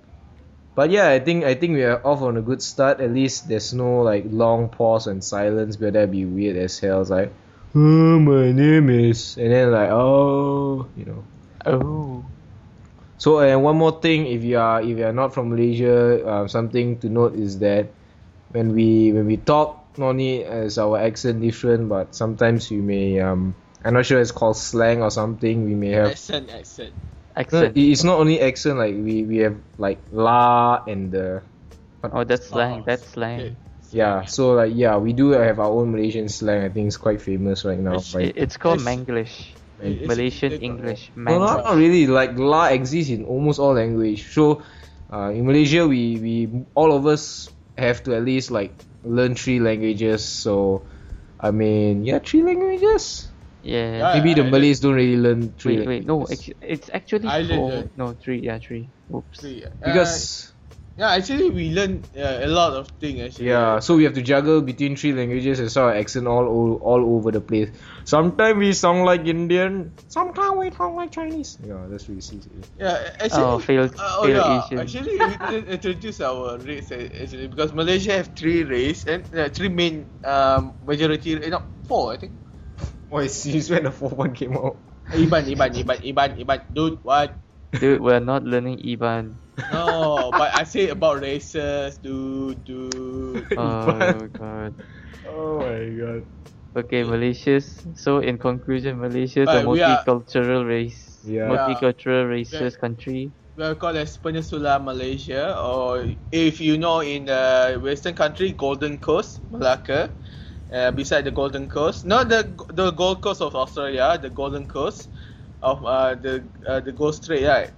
Speaker 2: But yeah, I think I think we are off on a good start. At least there's no like long pause and silence, but that'd be weird as hell. It's like, oh, my name is, and then like, oh, you know.
Speaker 4: Oh.
Speaker 2: So and one more thing, if you are if you are not from Malaysia, uh, something to note is that when we when we talk, not only is our accent different, but sometimes you may um I'm not sure it's called slang or something. We may have
Speaker 3: accent, accent.
Speaker 2: no,
Speaker 4: Accent.
Speaker 2: it- it's not only accent, like we we have like la and the
Speaker 4: Oh, that's slang.
Speaker 3: Oh,
Speaker 4: That's slang.
Speaker 3: okay.
Speaker 2: yeah. So like yeah, we do have our own Malaysian slang. I think it's quite famous right now.
Speaker 3: Which
Speaker 2: Right?
Speaker 4: It- It's called
Speaker 3: It's-
Speaker 4: Manglish.
Speaker 3: It's-
Speaker 4: Malaysian
Speaker 3: it's-
Speaker 4: English.
Speaker 2: No, not,
Speaker 4: Manglish.
Speaker 2: not really. Like la exists in almost all language. So, uh, in Malaysia, we, we all of us have to at least like learn three languages. So, I mean, yeah, three languages.
Speaker 4: Yeah.
Speaker 3: Yeah.
Speaker 2: Maybe the
Speaker 3: I-
Speaker 2: Malays don't really learn three.
Speaker 4: Wait, wait. No,
Speaker 2: languages.
Speaker 4: actu- it's actually
Speaker 3: I learned
Speaker 4: four.
Speaker 3: that.
Speaker 4: No, three. Yeah, three. Oops.
Speaker 3: See, uh,
Speaker 2: Because
Speaker 3: yeah, actually we learn uh, a lot of things actually.
Speaker 2: yeah, so we have to juggle between three languages and so our accent all all, all over the place. Sometimes we sound like Indian. Sometimes we sound like Chinese. Yeah, that's really silly.
Speaker 3: Yeah, actually.
Speaker 4: Oh, failed-
Speaker 3: uh, oh
Speaker 4: failed
Speaker 3: yeah,
Speaker 4: Asian.
Speaker 3: actually we didn't introduce our race uh, actually because Malaysia have three race and uh, three main um majority. Uh, no, four I think.
Speaker 2: Oh, it's since when the fourth one came out.
Speaker 3: Iban, Iban, Iban, Iban, Iban. Dude, what?
Speaker 4: Dude, we're not learning Iban.
Speaker 3: No, but I say about races, dude, dude.
Speaker 4: Oh god.
Speaker 2: Oh my god.
Speaker 4: Okay, Malaysia's. So in conclusion, Malaysia's a
Speaker 3: But we are-
Speaker 4: multicultural race.
Speaker 2: Yeah.
Speaker 4: Multicultural racist
Speaker 3: Yeah.
Speaker 4: country.
Speaker 3: We are called as Peninsula Malaysia, or if you know in the Western country, Golden Coast, Malacca. Uh, beside the Golden Coast, not the the Gold Coast of Australia, the Golden Coast of uh, the uh, the Gold Strait, right?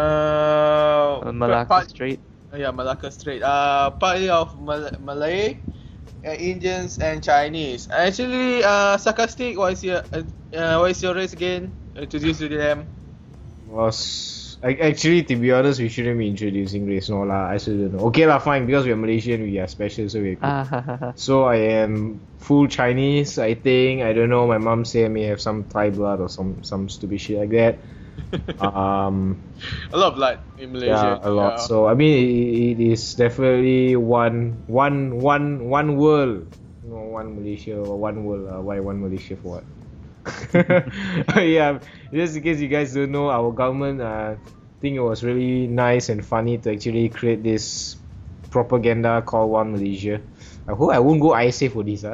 Speaker 3: Uh,
Speaker 4: Uh, Malacca
Speaker 3: part-
Speaker 4: Strait.
Speaker 3: Yeah, Malacca Strait. Uh, partly of Mal- Malay, uh, Indians, and Chinese. Actually, uh, sarcastic. What is your uh, uh, what is your race again? Introduce to them.
Speaker 2: Was I, actually, to be honest, we shouldn't be introducing race, no lah. I still don't know. Okay lah, fine, because we are Malaysian, we are special, so we.
Speaker 4: Ah, ha, ha, ha.
Speaker 2: So I am full Chinese, I think. I don't know. My mom say I may have some Thai blood or some some stupid shit like that. um,
Speaker 3: A lot of blood in Malaysia.
Speaker 2: yeah, a lot.
Speaker 3: Yeah.
Speaker 2: So I mean, it, it is definitely one one one one world. No, one Malaysia or one world. Uh, why one Malaysia for what? Yeah, just in case you guys don't know, our government uh think it was really nice and funny to actually create this propaganda called One Malaysia. I hope I won't go I S A for this. Uh.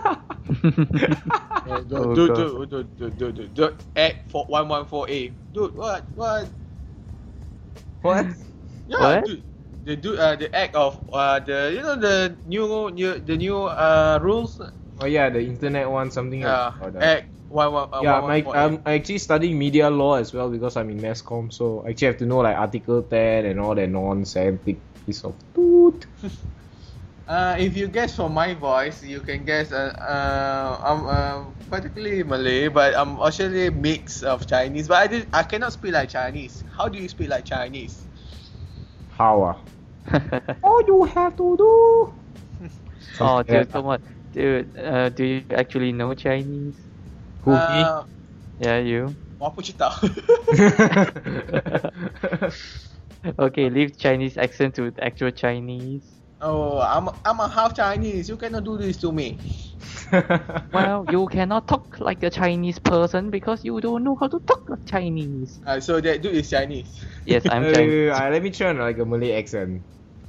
Speaker 3: Yeah,
Speaker 4: Oh,
Speaker 3: dude, dude,
Speaker 4: God.
Speaker 3: dude, dude, dude, dude, dude, act for one one four A. Dude, what, what?
Speaker 2: What?
Speaker 3: Yeah,
Speaker 4: What?
Speaker 3: do, they do uh, the act of uh, the you know the new new the new uh rules.
Speaker 2: Oh yeah, the internet one, something
Speaker 3: Yeah,
Speaker 2: about that.
Speaker 3: act one one. Uh,
Speaker 2: Yeah,
Speaker 3: one,
Speaker 2: my,
Speaker 3: one,
Speaker 2: I'm I actually studying media law as well because I'm in mass comm, so I actually have to know like Article ten and all that nonsense piece of toot.
Speaker 3: Uh, if you guess from my voice, you can guess. Uh, uh, I'm uh, particularly Malay, but I'm actually a mix of Chinese. But I did, I cannot speak like Chinese. How do you speak like Chinese?
Speaker 2: How ah? All you have to do.
Speaker 4: Oh, dude, come on. Dude, uh, do you actually know Chinese?
Speaker 2: Who me?
Speaker 3: Uh,
Speaker 4: Yeah, you.
Speaker 3: 我不知道。
Speaker 4: Okay, leave Chinese accent to actual Chinese.
Speaker 3: Oh, I'm I'm a half Chinese. You cannot do this to me.
Speaker 4: Well, you cannot talk like a Chinese person because you don't know how to talk like Chinese.
Speaker 3: Uh, so that dude is Chinese.
Speaker 4: Yes, I'm
Speaker 2: Wait, wait, wait,
Speaker 4: Chinese.
Speaker 2: uh, let me try on like a Malay accent.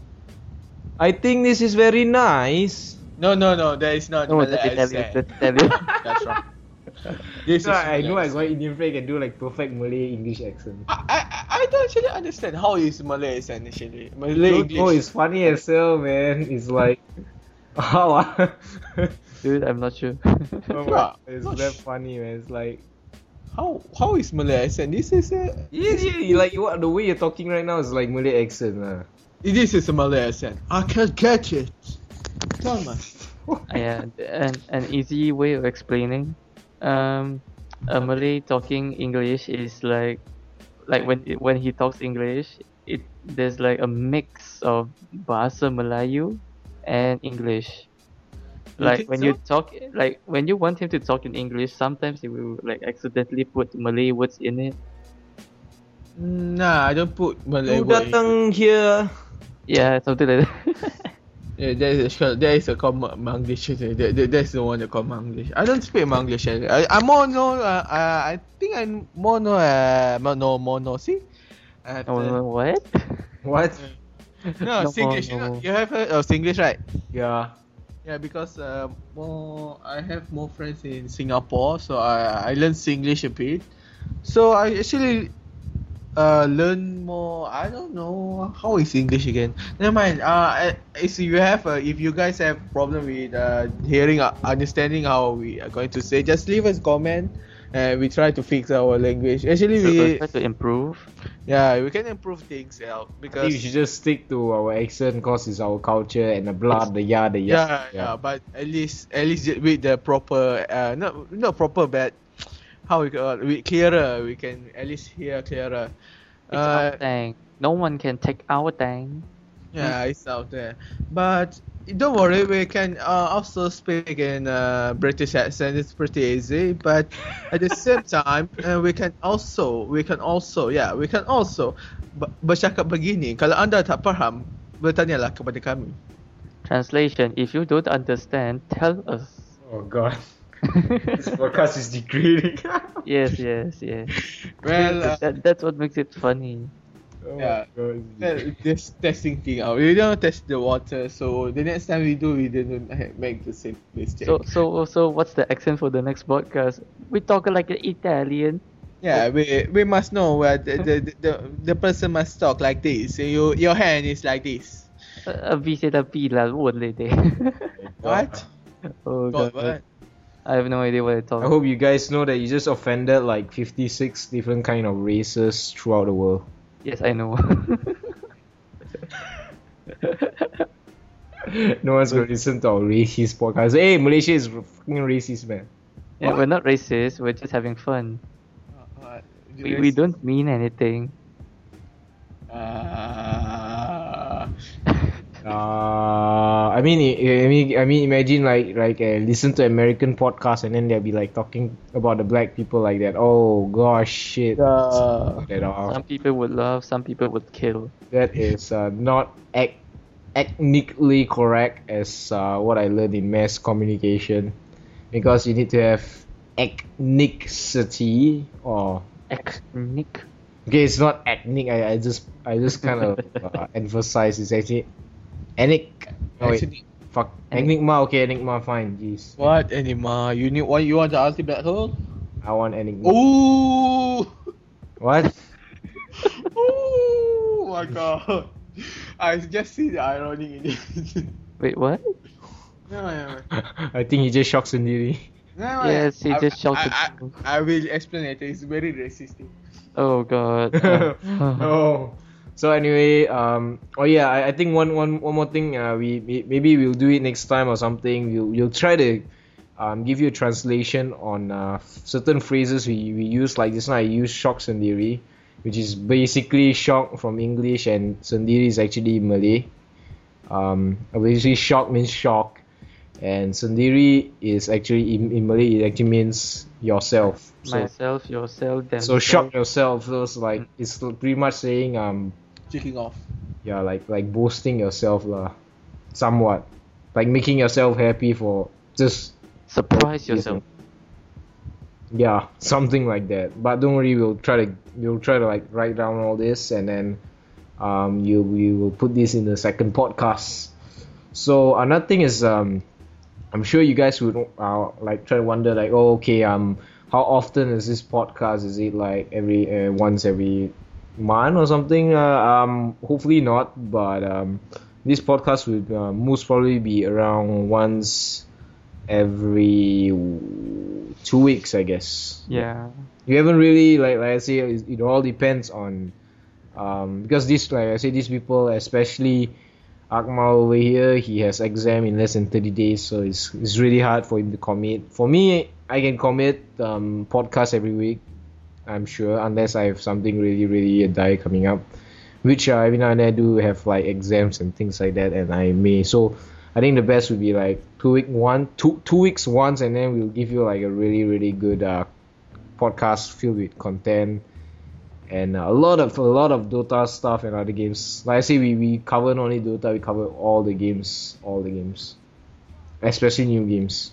Speaker 2: I think this is very nice.
Speaker 3: No, no, no. That is not
Speaker 4: No,
Speaker 3: Malay
Speaker 4: that's Italian.
Speaker 3: accent.
Speaker 4: That's Italian.
Speaker 3: That's wrong. This
Speaker 2: So
Speaker 3: is
Speaker 2: I know
Speaker 3: Malay
Speaker 2: I got Indian friend can do like perfect Malay English accent.
Speaker 3: I, I I don't actually understand how is Malay accent actually. Malay
Speaker 2: Don't
Speaker 3: English.
Speaker 2: know, it's funny as hell, man. It's like how ah?
Speaker 4: Dude, I'm not sure.
Speaker 2: Oh
Speaker 3: Yeah,
Speaker 2: my, it's
Speaker 3: gosh.
Speaker 2: that funny, man. It's like
Speaker 3: How how is Malay accent? This is a
Speaker 2: yeah, yeah, you like what the way you're talking right now is like Malay accent, uh.
Speaker 3: this is a Malay accent. I can't catch it. Come on.
Speaker 4: Yeah, and an easy way of explaining. Um, a Malay talking English is like, like when when he talks English, it there's like a mix of Bahasa Melayu and English.
Speaker 3: You
Speaker 4: Like
Speaker 3: think
Speaker 4: when
Speaker 3: so?
Speaker 4: you talk, like when you want him to talk in English, sometimes he will like accidentally put Malay words in it.
Speaker 3: Nah, I don't put Malay
Speaker 2: You
Speaker 3: word. in.
Speaker 2: datang here.
Speaker 4: Yeah, something like that.
Speaker 3: Yeah, that is a that is a called Manglish. That, that, that's the one that called Manglish. I don't speak Manglish. I I more know. Uh, uh, I think I more know. Uh, more no more no. See. I have
Speaker 4: Oh,
Speaker 3: to-
Speaker 4: what?
Speaker 2: What?
Speaker 3: no,
Speaker 4: No
Speaker 3: Singlish. You,
Speaker 4: more, no
Speaker 3: know,
Speaker 4: more.
Speaker 3: you have heard of Singlish, right?
Speaker 2: Yeah.
Speaker 3: Yeah, because uh, more I have more friends in Singapore, so I I learn Singlish a bit. So I actually uh learn more. I don't know how is English again. Never mind. Uh, if you have uh, if you guys have problem with uh hearing uh, understanding how we are going to say, just leave us comment. And we try to fix our language. Actually,
Speaker 4: So
Speaker 3: we
Speaker 4: we'll try to improve.
Speaker 3: yeah we can improve things out
Speaker 2: I
Speaker 3: because
Speaker 2: think we should just stick to our accent cause it's our culture and the blood, the ya, the
Speaker 3: yeah,
Speaker 2: ya.
Speaker 3: yeah, but at least at least with the proper uh not not proper but how we call we clearer we can at least hear clearer.
Speaker 4: It's our
Speaker 3: Uh,
Speaker 4: thing. No one can take our thing.
Speaker 3: yeah, it's out there. But don't worry, we can uh, also speak in uh, British accent. It's pretty easy. But at the same time, uh, we can also we can also yeah we can also b- bercakap begini. Kalau anda tak faham, bertanyalah kepada kami.
Speaker 4: Translation: if you don't understand, tell us.
Speaker 2: Oh god. This podcast is degrading.
Speaker 4: Yes, yes, yes.
Speaker 3: Well, uh,
Speaker 4: that, that's what makes it funny.
Speaker 2: Oh
Speaker 3: Yeah.
Speaker 2: my god.
Speaker 3: Uh, just testing thing out. We don't test the water, so the next time we do, we don't ha- make the same mistake.
Speaker 4: So, so, so, what's the accent for the next podcast? We talk like an Italian.
Speaker 3: yeah, we we must know where the the, the, the person must talk like this. So you, your hand is like this.
Speaker 4: A vise da pila, de.
Speaker 3: What?
Speaker 4: Oh
Speaker 3: God,
Speaker 4: god.
Speaker 3: what?
Speaker 4: I have no idea what I
Speaker 2: I
Speaker 4: talk.
Speaker 2: hope you guys know that you just offended like fifty-six different kind of races throughout the world.
Speaker 4: Yes, I know.
Speaker 2: No one's gonna listen to our racist podcast. Hey, Malaysia is fucking racist, man.
Speaker 4: Yeah, we're not racist. We're just having fun.
Speaker 3: Uh,
Speaker 4: We, we don't mean anything.
Speaker 3: Uh,
Speaker 2: Uh, I mean, I I mean, I mean, imagine like like uh, listen to American podcast and then they'll be like talking about the black people like that. Oh gosh, shit.
Speaker 3: uh,
Speaker 2: That, are-
Speaker 4: Some people would love, some people would kill.
Speaker 2: that is uh, not ec- ethnically correct as uh, what I learned in mass communication, because you need to have ethnicity or
Speaker 4: Ethnic.
Speaker 2: okay, it's not ethnic. I, I just I just kind of uh, emphasize it's actually ethnic. Oh, wait,
Speaker 3: actually,
Speaker 2: fuck enigma. Okay, enigma. Fine. Jeez,
Speaker 3: what anima? You need what? You want the ultimate black hole?
Speaker 2: I want enigma.
Speaker 3: Ooh.
Speaker 2: What?
Speaker 3: Ooh. my god. I just see the irony in it.
Speaker 4: Wait, what?
Speaker 3: No, no, no.
Speaker 2: I think he just shocked Sendiri.
Speaker 3: No,
Speaker 4: Yes, he
Speaker 3: I,
Speaker 4: just shouted.
Speaker 3: I, I, I will explain it. It's very racist.
Speaker 4: Oh god. Uh,
Speaker 2: Oh. So anyway, um, oh yeah, I, I think one, one, one more thing. Uh, we we- maybe we'll do it next time or something. We'll we'll try to um give you a translation on uh certain phrases we, we use. Like this one, I use shock sendiri, which is basically shock from English, and sendiri is actually Malay. Um, basically shock means shock, and sendiri is actually in, in Malay it actually means yourself. So
Speaker 4: myself, yourself, them.
Speaker 2: so shock yourself. So it's like it's pretty much saying um
Speaker 3: Kicking off.
Speaker 2: yeah, like like boasting yourself lah, somewhat, like making yourself happy for just
Speaker 4: Surprise yourself.
Speaker 2: yeah, something like that. But don't worry, we'll try to we'll try to like write down all this, and then um you we will put this in the second podcast. So another thing is um I'm sure you guys would uh, like try to wonder like, oh okay, um how often is this podcast? Is it like every uh, once every month or something? Uh, um, hopefully not. But um, this podcast will uh, most probably be around once every w- two weeks, I guess.
Speaker 4: Yeah.
Speaker 2: You haven't really like like I say it, it all depends on um because this like I say these people, especially Akmal over here, he has exam in less than thirty days, so it's it's really hard for him to commit. For me, I can commit um podcast every week, I'm sure, unless I have something really really dire coming up, which uh, every now and then I do have like exams and things like that, and I may. So I think the best would be like two week one two two weeks once, and then we'll give you like a really really good uh podcast filled with content and a lot of a lot of Dota stuff and other games. Like I say, we, we cover not only Dota, we cover all the games, all the games, especially new games.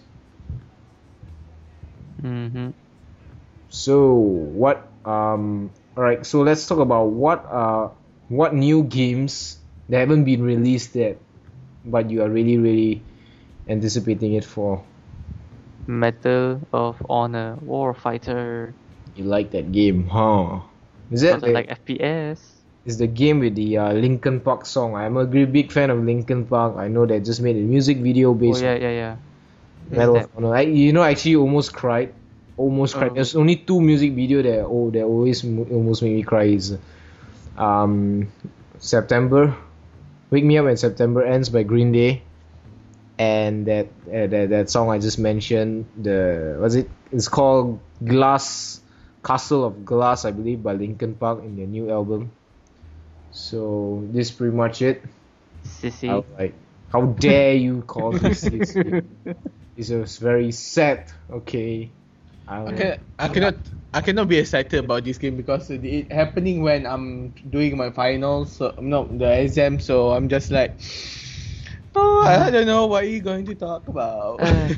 Speaker 4: Mm-hmm.
Speaker 2: So what? Um. All right. So let's talk about what uh what new games that haven't been released yet, but you are really really anticipating it for.
Speaker 4: Medal of Honor Warfighter.
Speaker 2: You like that game, huh? Is that
Speaker 4: Also
Speaker 2: the,
Speaker 4: like F P S.
Speaker 2: is the game with the uh, Linkin Park song? I'm a great big fan of Linkin Park. I know they just made a music video
Speaker 4: Oh
Speaker 2: based
Speaker 4: yeah, yeah, yeah.
Speaker 2: on Medal
Speaker 4: Is
Speaker 2: of Honor. I, you know, I actually almost cried. Almost cried.
Speaker 4: Oh.
Speaker 2: There's only two music video that oh that always mo- almost make me cry. Is um September, Wake Me Up When September Ends by Green Day, and that uh, that that song I just mentioned. The what's it? It's called Glass. Castle of Glass, I believe, by Linkin Park in their new album. So this is pretty much it.
Speaker 4: Sissy.
Speaker 2: I was like, how dare you call this this game? This is very sad. Okay. I don't
Speaker 3: Okay, I cannot I cannot be excited about this game because it, it happening when I'm doing my finals, so no the exam. So I'm just like, oh, I don't know what you're going to talk about.
Speaker 4: Uh.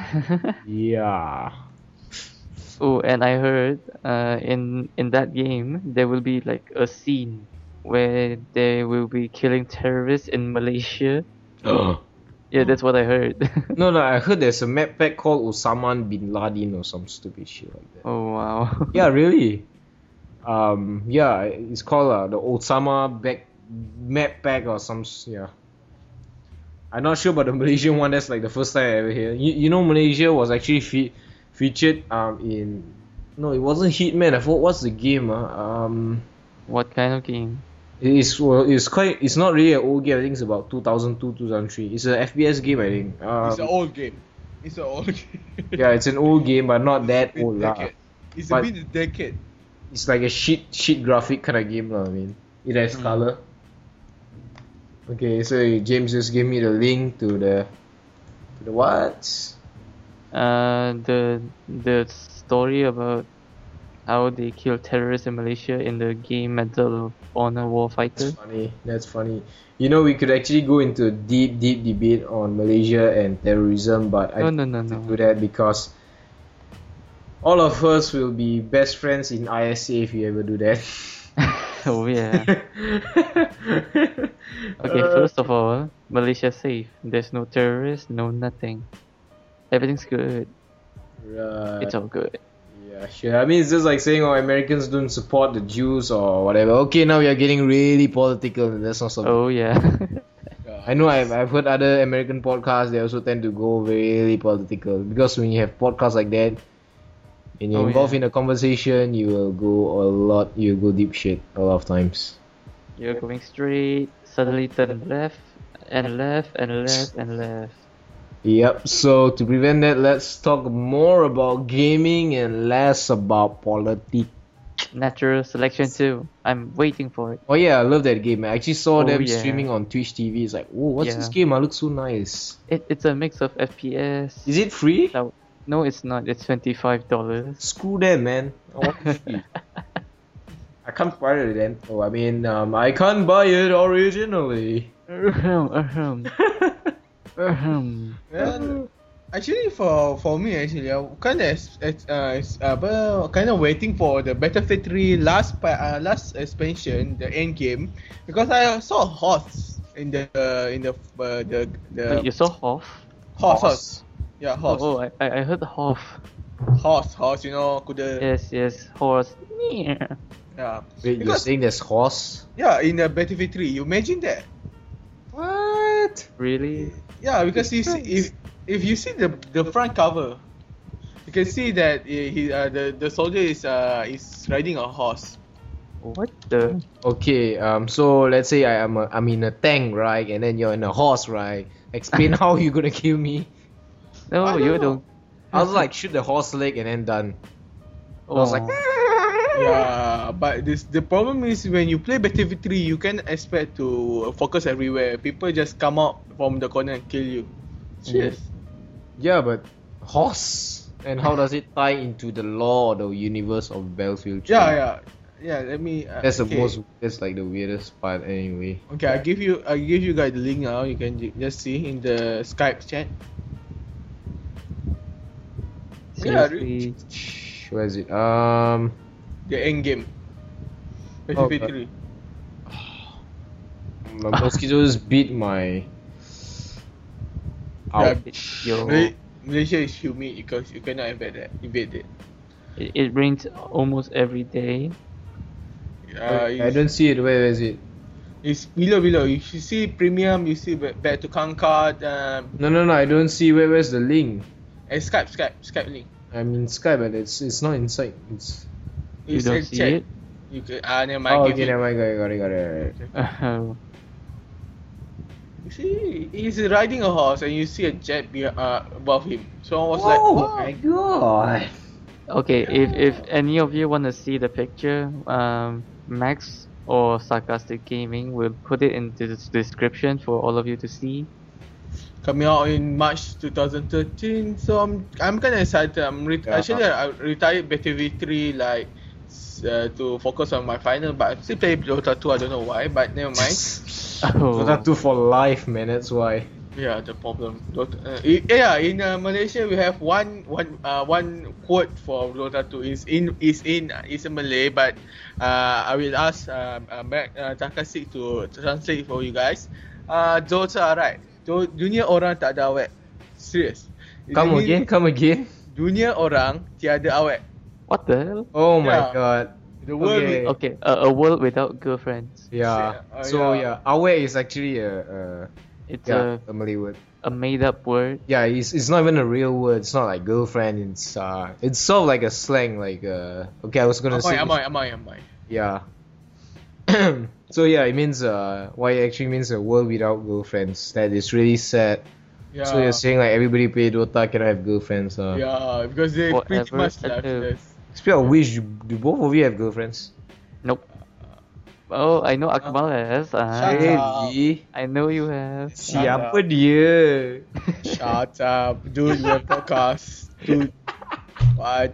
Speaker 2: Yeah.
Speaker 4: Oh, and I heard uh, in in that game there will be like a scene where they will be killing terrorists in Malaysia. Yeah, that's what I heard.
Speaker 2: No, no, I heard there's a map pack called Osama bin Laden or some stupid shit like that.
Speaker 4: Oh wow.
Speaker 2: Yeah, really. Um, yeah, it's called uh, the Osama back map pack or some s- yeah. I'm not sure about the Malaysian one. That's like the first time I ever hear. You, you know, Malaysia was actually fe- featured um in no, it wasn't Hitman. I forgot what's the game. Uh? Um,
Speaker 4: What kind of game?
Speaker 2: it's well, it's quite. It's not really an old game. I think it's about two thousand two, two thousand three. It's an F P S game. I think. Um,
Speaker 3: It's an old game. It's an old game.
Speaker 2: yeah, it's an old game, but not that
Speaker 3: It's been
Speaker 2: old lah.
Speaker 3: decade. It's
Speaker 2: But-
Speaker 3: been a decade.
Speaker 2: It's like a shit shit graphic kind of game lah. I mean, it has
Speaker 4: Mm.
Speaker 2: color. Okay, so James just gave me the link to the to the what?
Speaker 4: Uh, the the story about how they kill terrorists in Malaysia in the game Medal of Honor Warfighter.
Speaker 2: That's funny. That's funny. You know, we could actually go into a deep, deep debate on Malaysia and terrorism, but I
Speaker 4: No, no, no,
Speaker 2: don't
Speaker 4: no.
Speaker 2: do that because all of us will be best friends in I S A if you ever do that.
Speaker 4: Oh yeah. Okay,
Speaker 2: Uh,
Speaker 4: first of all, Malaysia safe. There's no terrorists, no nothing. Everything's good.
Speaker 2: Right.
Speaker 4: It's all good.
Speaker 2: Yeah. Yeah, sure. I mean, it's just like saying, oh, Americans don't support the Jews or whatever. Okay, now we are getting really political, and that's not so.
Speaker 4: Oh yeah.
Speaker 2: I know I've, I've heard other American podcasts, they also tend to go really political. Because when you have podcasts like that, and you're
Speaker 4: Oh,
Speaker 2: involved
Speaker 4: yeah.
Speaker 2: in a conversation, you will go a lot, you go deep shit a lot of times.
Speaker 4: You're going straight, suddenly turn left, and left, and left, and left.
Speaker 2: Yep, so to prevent that, let's talk more about gaming and less about politics.
Speaker 4: Natural Selection two. I'm waiting for it.
Speaker 2: Oh yeah, I love that game. I actually saw
Speaker 4: Oh,
Speaker 2: them
Speaker 4: yeah.
Speaker 2: streaming on Twitch T V. It's like, oh, what's
Speaker 4: Yeah.
Speaker 2: this game? It looks so nice.
Speaker 4: it. It's a mix of F P S.
Speaker 2: Is it free?
Speaker 4: No, no, it's not. It's twenty-five dollars.
Speaker 2: Screw them, man. I want it free. I can't buy it then. Oh, I mean, um, I can't buy it originally.
Speaker 4: Ahem, ahem, ahem.
Speaker 3: Well, actually, for for me, actually, I kind of uh, is- apa, kind of waiting for the Battlefield three last pa- uh, last expansion, the end game, because I saw a horse in the uh, in the uh, the the
Speaker 4: Wait, you saw Hoff?
Speaker 3: horse, horse. Yeah,
Speaker 4: Oh,
Speaker 3: horse,
Speaker 4: oh I, I I heard Hoff.
Speaker 3: horse, horse. You know, kuda.
Speaker 4: Yes, yes, horse. Yeah.
Speaker 3: Yeah.
Speaker 2: Wait, you're
Speaker 3: Because-
Speaker 2: saying there's horse?
Speaker 3: Yeah, in the Battlefield three, you imagine that?
Speaker 2: What?
Speaker 4: Really?
Speaker 3: Yeah, because you see, if if you see the the front cover, you can see that he, he uh, the the soldier is uh is riding a horse.
Speaker 4: What the?
Speaker 2: Okay, um, so let's say I am a, I'm in a tank, right? And then you're in a horse, right? Explain how you gonna kill me.
Speaker 4: No,
Speaker 3: I don't
Speaker 4: you
Speaker 3: know.
Speaker 4: don't.
Speaker 2: I was like, shoot the horse leg and then done. I
Speaker 4: Oh.
Speaker 2: was like,
Speaker 3: Yeah, but this the problem is when you play Battlefield three, you can expect to focus everywhere. People just come out from the corner and kill you.
Speaker 4: Yes.
Speaker 2: yeah, but horse. And how does it tie into the lore or the universe of Battlefield three?
Speaker 3: Yeah, yeah, yeah. Let me. Uh,
Speaker 2: That's the
Speaker 3: okay.
Speaker 2: most. That's like the weirdest part, anyway.
Speaker 3: Okay, I give you. I give you guys the link now. You can ju- just see in the Skype chat. Yeah,
Speaker 4: Seriously.
Speaker 2: Where is it? Um.
Speaker 3: the end game. Battlefield
Speaker 2: Okay.
Speaker 3: three.
Speaker 2: My mosquitoes beat my.
Speaker 3: Yeah,
Speaker 2: Ow.
Speaker 4: Yo,
Speaker 3: Mal- Malaysia is humid because you cannot invade that. Invade it.
Speaker 4: it, it rains almost every day.
Speaker 3: Uh,
Speaker 2: I don't see it. Where is it?
Speaker 3: It's below below. You should see premium. You see ba- back to Concord. Um,
Speaker 2: No, no, no. I don't see. Where, where's the link?
Speaker 3: and Skype, Skype, Skype link.
Speaker 2: I'm in Skype, but it's it's not inside. It's.
Speaker 4: You
Speaker 3: It's
Speaker 4: don't
Speaker 3: in
Speaker 4: see
Speaker 3: chat.
Speaker 4: it?
Speaker 3: You can. Ah, never mind.
Speaker 2: Oh,
Speaker 3: give
Speaker 2: okay,
Speaker 3: you-
Speaker 2: never mind. Got it, got it, got it.
Speaker 4: Oh.
Speaker 3: You see, he's riding a horse, and you see a jet be, uh, above him. So I was like,
Speaker 2: Oh
Speaker 3: wow.
Speaker 2: my god!
Speaker 4: Okay, if if any of you want to see the picture, um, Max or Sarcastic Gaming will put it into the description for all of you to see.
Speaker 3: Coming out in March twenty thirteen. So I'm I'm kind of excited. I'm re-
Speaker 2: Yeah.
Speaker 3: actually I retired Battlefield three like s- uh, to focus on my final, but I still play Dota two. I don't know why, but never mind.
Speaker 4: Oh.
Speaker 2: Dota two for life, man. That's why.
Speaker 3: Yeah, the problem. Dota, uh, i- yeah, in uh, Malaysia we have one one uh, one quote for Dota two is in is in is in Malay, but uh, I will ask uh, uh, Mac uh, Takasik to translate for you guys. Uh, Dota, right? Du- dunia orang tak ada awet. Serious.
Speaker 2: Come
Speaker 3: Ini-
Speaker 2: again, come again.
Speaker 3: Dunia orang tiada awet.
Speaker 4: What the hell?
Speaker 2: Oh my
Speaker 3: Yeah.
Speaker 2: god.
Speaker 3: The world.
Speaker 2: Okay.
Speaker 4: Okay, a, a world without girlfriends.
Speaker 2: Yeah.
Speaker 3: Uh,
Speaker 2: So
Speaker 3: yeah.
Speaker 2: yeah, awe is actually a, a
Speaker 4: It's
Speaker 2: yeah
Speaker 4: a
Speaker 2: a Malay word.
Speaker 4: a made up word.
Speaker 2: Yeah, it's it's not even a real word. It's not like girlfriend. It's uh, it's sort of like a slang. Like uh, okay, I was gonna
Speaker 3: Amai,
Speaker 2: say.
Speaker 3: amai, amai, amai.
Speaker 2: Yeah. So yeah, it means uh, why it actually means a world without girlfriends. That is really sad.
Speaker 3: Yeah.
Speaker 2: So you're saying like everybody play Dota cannot have girlfriends. Uh.
Speaker 3: Yeah, because they pretty
Speaker 4: Whatever
Speaker 3: much
Speaker 4: that
Speaker 3: lifeless.
Speaker 2: Speaking of which, do, do both of you have girlfriends?
Speaker 4: Nope. Oh, I know Akmal has.
Speaker 3: Shut
Speaker 4: Ah,
Speaker 3: up.
Speaker 2: Really?
Speaker 4: I know you have.
Speaker 2: Siapa dia?
Speaker 3: Shut up, dude. We're podcast, dude. What?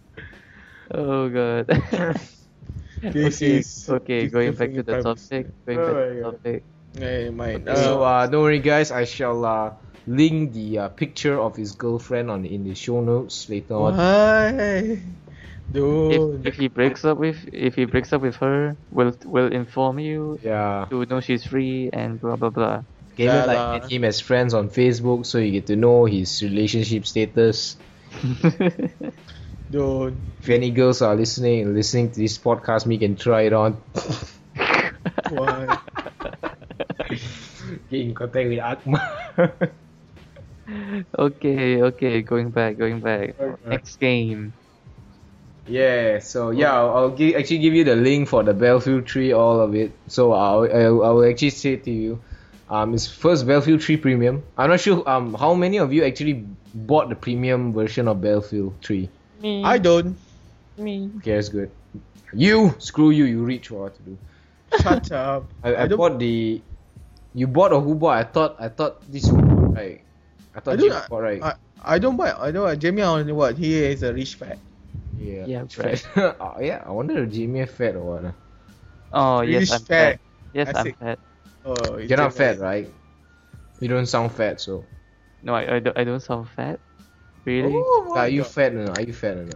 Speaker 4: Oh god.
Speaker 3: This
Speaker 4: okay,
Speaker 3: is
Speaker 4: okay.
Speaker 3: this
Speaker 4: Going
Speaker 3: is
Speaker 4: back to the
Speaker 3: privacy.
Speaker 4: topic. Going
Speaker 2: Oh
Speaker 4: back to
Speaker 2: my
Speaker 4: the
Speaker 2: God.
Speaker 4: topic.
Speaker 3: Hey, mine.
Speaker 2: So
Speaker 3: Uh,
Speaker 2: uh, don't worry, guys. I shall uh, link the uh, picture of his girlfriend on in the show notes later on.
Speaker 3: why?
Speaker 4: If,
Speaker 3: Dude.
Speaker 4: if he breaks up with if he breaks up with her, we'll we'll inform you
Speaker 2: Yeah.
Speaker 4: to know she's free and blah blah blah.
Speaker 2: Gamer
Speaker 3: Yeah
Speaker 2: like
Speaker 3: lah.
Speaker 2: add him as friends on Facebook, so you get to know his relationship status.
Speaker 3: Don't.
Speaker 2: If any girls are listening listening to this podcast, me can try it on.
Speaker 3: Why?
Speaker 2: Get in contact with Akmal.
Speaker 4: Okay, okay, going back, going back.
Speaker 2: Alright.
Speaker 4: Next game.
Speaker 2: Yeah, so yeah, I'll, I'll gi- actually give you the link for the Battlefield three, all of it. So I'll, I'll, I'll actually say to you, um, it's first Battlefield three Premium. I'm not sure um how many of you actually bought the premium version of Battlefield three.
Speaker 4: Me.
Speaker 3: I don't.
Speaker 4: Me.
Speaker 2: Okay, that's good. You, screw you, you reach for what to do.
Speaker 3: Shut up.
Speaker 2: I, I,
Speaker 3: I don't-
Speaker 2: bought the. You bought or who bought? I thought I thought this who bought, right. I
Speaker 3: I
Speaker 2: thought
Speaker 3: don't.
Speaker 2: you bought, right.
Speaker 3: I, I don't buy. I don't. Jamie only what? He is a rich fat.
Speaker 2: Yeah.
Speaker 4: Yeah,
Speaker 2: Fat. Oh, yeah, I wonder if Jimmy fat or what. uh.
Speaker 4: Oh, yes,
Speaker 3: Rich
Speaker 4: I'm
Speaker 3: fat.
Speaker 4: fat. Yes,
Speaker 3: I
Speaker 4: I'm
Speaker 3: see.
Speaker 4: fat.
Speaker 3: Oh,
Speaker 2: You're not fat, right? You don't sound fat, so.
Speaker 4: No, I, I, don't, I don't sound fat. Really?
Speaker 3: Oh my
Speaker 2: Are you
Speaker 3: God.
Speaker 2: fat or not? Are you fat or not?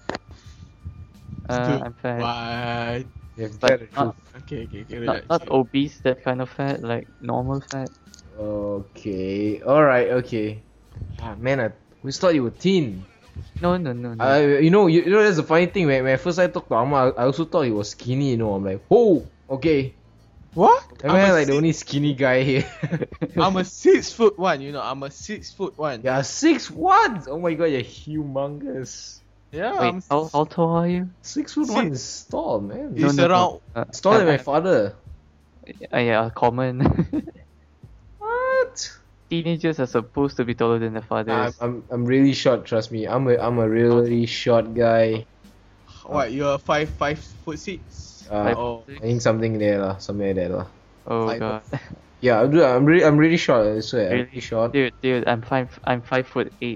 Speaker 4: uh, I'm fat.
Speaker 3: What?
Speaker 2: You're
Speaker 4: But
Speaker 2: fat or
Speaker 4: not-
Speaker 2: not?
Speaker 3: Okay, okay, okay.
Speaker 4: Not,
Speaker 3: relax.
Speaker 4: not obese, that kind of fat, like normal fat.
Speaker 2: Okay. Alright, okay. Ah, man, I always thought you were thin.
Speaker 4: No, no, no, no.
Speaker 2: I, you know, you, you know, that's the funny thing. When, when first I talked to Amma, I also thought he was skinny, you know. I'm like, oh, okay.
Speaker 3: What?
Speaker 2: Am
Speaker 3: I'm
Speaker 2: I
Speaker 3: a
Speaker 2: like the
Speaker 3: six-
Speaker 2: only skinny guy here?
Speaker 3: I'm a six foot one. You know, I'm a six foot one.
Speaker 2: Yeah, six one. Oh my god, you're humongous.
Speaker 3: Yeah.
Speaker 4: Wait,
Speaker 3: I'm
Speaker 4: how, how tall are you?
Speaker 2: Six foot one is tall, man.
Speaker 3: It's around-
Speaker 4: Uh,
Speaker 2: It's taller than my
Speaker 4: uh,
Speaker 2: father.
Speaker 4: uh, yeah, common.
Speaker 2: What?
Speaker 4: Teenagers are supposed to be taller than their
Speaker 2: I'm,
Speaker 4: fathers.
Speaker 2: I'm I'm really short. Trust me. I'm a I'm a really short guy.
Speaker 3: What? You're five five foot six.
Speaker 2: Uh,
Speaker 4: Five
Speaker 3: Oh.
Speaker 4: foot
Speaker 2: I think something there lah, something like that lah.
Speaker 4: Oh
Speaker 3: five
Speaker 4: god.
Speaker 2: Yeah, I'm really I'm really, I'm really short. I swear, I'm
Speaker 4: Really?
Speaker 2: really short.
Speaker 4: Dude, dude, I'm five I'm five foot eight.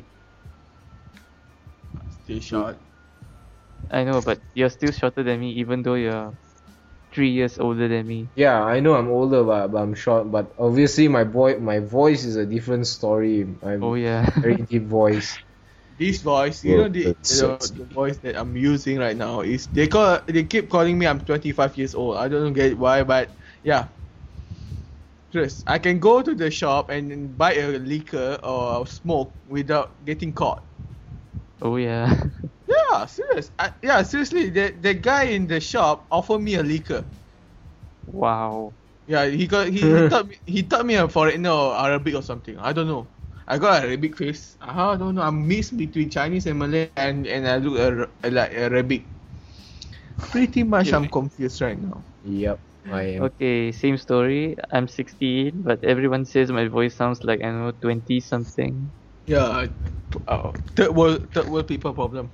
Speaker 3: Still short.
Speaker 4: I know, but you're still shorter than me even though you're three years older than me.
Speaker 2: Yeah, I know I'm older, but, but I'm short. But obviously, my boy, my voice is a different story. I'm
Speaker 4: Oh yeah.
Speaker 2: very deep voice.
Speaker 3: This voice, you
Speaker 2: Well,
Speaker 3: know, the,
Speaker 2: that's
Speaker 3: the,
Speaker 2: sexy.
Speaker 3: the voice that I'm using right now is they call they keep calling me I'm twenty-five years old. I don't get why, but yeah. Chris, I can go to the shop and buy a liquor or smoke without getting caught.
Speaker 4: Oh yeah.
Speaker 3: Yeah, serious. I, yeah, seriously. The the guy in the shop offered me a liquor.
Speaker 4: Wow.
Speaker 3: Yeah, he got he, he taught me he taught me a foreigner or Arabic or something. I don't know. I got a Arabic face. I don't know. I'm mixed between Chinese and Malay, and and I look a, a, like Arabic. Pretty much, I'm confused right now.
Speaker 2: Yep, I am.
Speaker 4: Okay, same story. I'm sixteen, but everyone says my voice sounds like I don't know twenty something.
Speaker 3: Yeah, uh, third world third world people problem.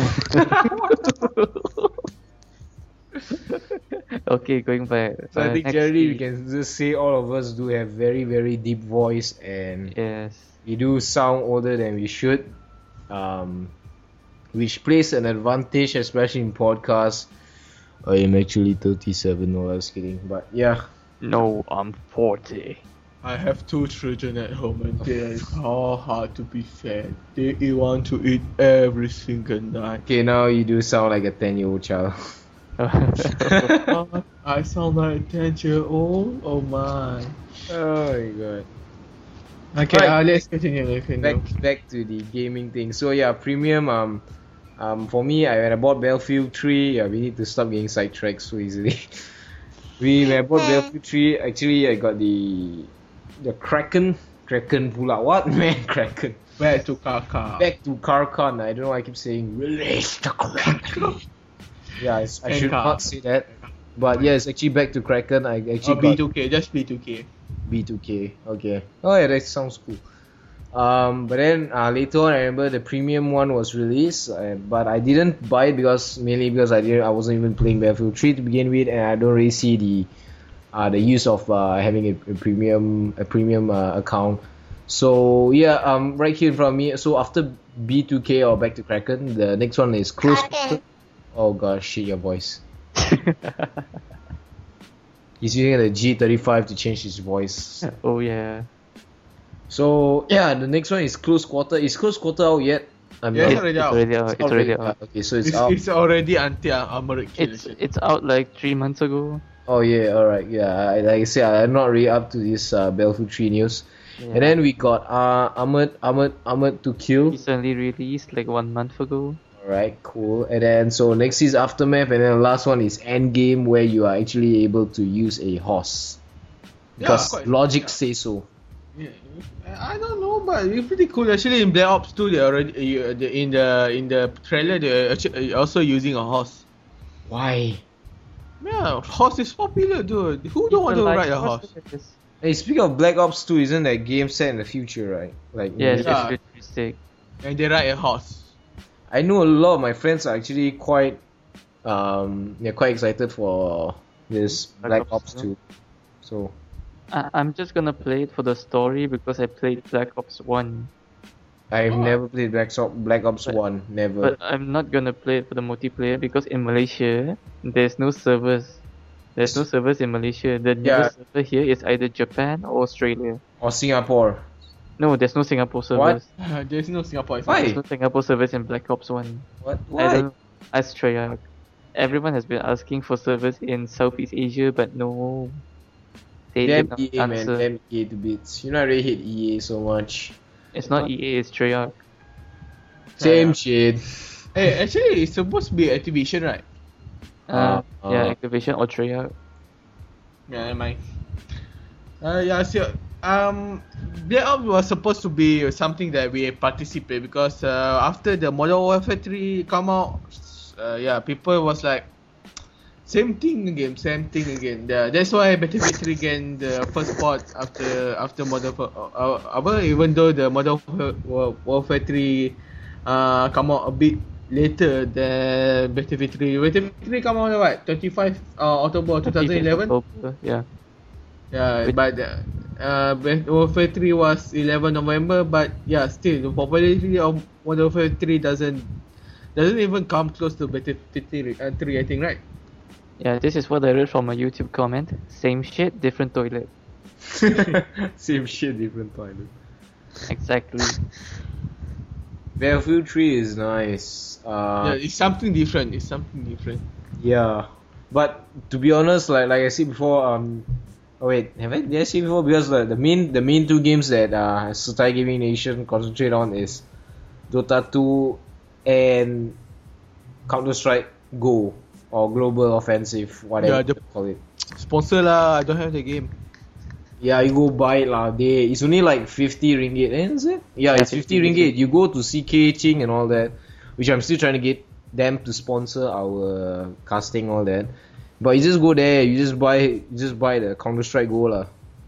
Speaker 4: Okay, going back.
Speaker 2: So I
Speaker 4: Uh,
Speaker 2: think
Speaker 4: next
Speaker 2: generally we
Speaker 4: game.
Speaker 2: can just say all of us do have very very deep voice and
Speaker 4: Yes.
Speaker 2: we do sound older than we should, um, which plays an advantage, especially in podcasts. I am actually thirty-seven. No, I was kidding, but yeah.
Speaker 4: No, I'm forty.
Speaker 3: I have two children at home, and they are hard to be fed. They want to eat every single night.
Speaker 2: Okay, now you do sound like a ten-year-old child.
Speaker 3: I sound like a ten year old. Oh my.
Speaker 2: Oh my god.
Speaker 3: Okay,
Speaker 2: Right.
Speaker 3: uh, let's continue. Let's
Speaker 2: Back
Speaker 3: continue.
Speaker 2: back to the gaming thing. So yeah, premium. Um, um, for me, I when I bought Battlefield three, yeah, we need to stop getting sidetracked so easily. we when I bought Battlefield three, actually I got the the Kraken. Kraken pula. What man? Kraken.
Speaker 3: Back to Kaka.
Speaker 2: Back to Karkan. I don't know why I keep saying release the Kraken. Yeah, I, I should
Speaker 3: Kenka.
Speaker 2: not say that. But yeah, it's actually back to Kraken. I
Speaker 3: Or
Speaker 2: actually
Speaker 3: B
Speaker 2: got
Speaker 3: two K, just B two K.
Speaker 2: B two K. Okay. Oh yeah, that sounds cool. Um, but then uh, later on, I remember the premium one was released, uh, but I didn't buy it because mainly because I didn't, I wasn't even playing Battlefield three to begin with, and I don't really see the uh, the use of uh, having a, a premium a premium uh, account. So yeah, um, right here in front of me. So after B two K or Back to Kraken, the next one is Close. Oh gosh, shit your voice. He's using the G thirty-five to change his voice.
Speaker 4: Oh yeah.
Speaker 2: So yeah, the next one is Close Quarter. Is Close Quarter out yet? I'm
Speaker 3: Yes,
Speaker 2: not-
Speaker 3: already
Speaker 4: It's
Speaker 3: out.
Speaker 4: already out. It's already out.
Speaker 2: Okay, so it's,
Speaker 3: It's,
Speaker 2: out.
Speaker 3: it's already until Armored Kill.
Speaker 4: It's it's out like three months ago.
Speaker 2: Oh yeah, all right, yeah. I, like I said, I'm not really up to this uh, Battlefield three news.
Speaker 4: Yeah.
Speaker 2: And then we got uh Armored Armored Armored to Kill.
Speaker 4: Recently released like one month ago.
Speaker 2: Alright, cool. And then so next is Aftermath, and then the last one is Endgame, where you are actually able to use a horse. Because
Speaker 3: quite-
Speaker 2: logic
Speaker 3: yeah.
Speaker 2: says so.
Speaker 3: Yeah, I don't know, but it's pretty cool. Actually, in Black Ops two, they already uh, the, in the in the trailer they're actually also using a horse.
Speaker 2: Why?
Speaker 3: Yeah, horse is popular, dude. Who don't want to
Speaker 4: People like
Speaker 3: ride a horse?
Speaker 4: horses.
Speaker 2: Hey, speaking of Black Ops two, isn't that game set in the future, right? Like,
Speaker 4: Yes,
Speaker 3: Yeah.
Speaker 4: it's futuristic.
Speaker 3: And they ride a horse.
Speaker 2: I know a lot of my friends are actually quite, um, they're quite excited for this Black,
Speaker 4: Black
Speaker 2: Ops
Speaker 4: Ops
Speaker 2: two. So,
Speaker 4: I- I'm just gonna play it for the story because I played Black Ops one.
Speaker 2: I've
Speaker 3: Oh.
Speaker 2: never played Black Ops Black Ops
Speaker 4: But-
Speaker 2: one, never.
Speaker 4: But I'm not gonna play it for the multiplayer because in Malaysia there's no servers. There's no servers in Malaysia. The
Speaker 2: Yeah.
Speaker 4: nearest server here is either Japan or Australia.
Speaker 2: Or Singapore.
Speaker 4: No, there's no Singapore servers.
Speaker 3: There's no Singapore.
Speaker 2: Why?
Speaker 4: There's no Singapore servers in Black Ops one.
Speaker 2: What?
Speaker 4: I
Speaker 2: Why?
Speaker 4: don't Ask Treyarch. Everyone has been asking for servers in Southeast Asia, but no. They
Speaker 2: Damn
Speaker 4: did not
Speaker 2: E A, man.
Speaker 4: answer.
Speaker 2: Damn E A to bits. You know, I really hate E A so much.
Speaker 4: It's not E A, it's Treyarch.
Speaker 2: Same
Speaker 3: Yeah.
Speaker 2: shit.
Speaker 3: Hey, actually, it's supposed to be Activision, right?
Speaker 4: Uh,
Speaker 2: Uh,
Speaker 4: yeah,
Speaker 2: uh.
Speaker 4: Activision or Treyarch.
Speaker 3: Yeah, never mind. Uh, yeah, so um, Black Ops was supposed to be something that we participate because uh, after the Modern Warfare three come out, uh, yeah, people was like, same thing again, same thing again. Yeah, that's why Battlefield three gained the first spot after after Modern Warfare. Uh, uh, apa, even though the Modern Warfare, Warfare three uh, come out a bit later than Battlefield three. Battlefield three come out what? twenty-five uh, October twenty eleven.
Speaker 4: October, yeah.
Speaker 3: Yeah,
Speaker 4: Which-
Speaker 3: but uh, uh, Battle Warfare three was eleven November, but yeah, still the popularity of Modern Warfare three doesn't doesn't even come close to Battlefield three, uh, three I think, right?
Speaker 4: Yeah, this is what I read from a YouTube comment. Same shit, different toilet.
Speaker 2: Same shit, different toilet.
Speaker 4: Exactly.
Speaker 2: Battlefield three is nice. Uh,
Speaker 3: yeah, it's something different. It's something different.
Speaker 2: Yeah, but to be honest, like like I said before, um, oh wait, have I did I say before? Because the, the main the main two games that uh Sutai Gaming Nation concentrate on is Dota two and Counter Strike Go or Global Offensive, whatever
Speaker 3: Yeah, the-
Speaker 2: you call it.
Speaker 3: Sponsor lah. I don't have the game.
Speaker 2: Yeah, you go buy it lah. They it's only like fifty ringgit, eh, is it? Yeah,
Speaker 4: Yeah,
Speaker 2: it's fifty
Speaker 4: fifty
Speaker 2: ringgit. You go to C K Ching and all that, which I'm still trying to get them to sponsor our casting all that. But you just go there, you just buy, you just buy the Counter Strike Go lah.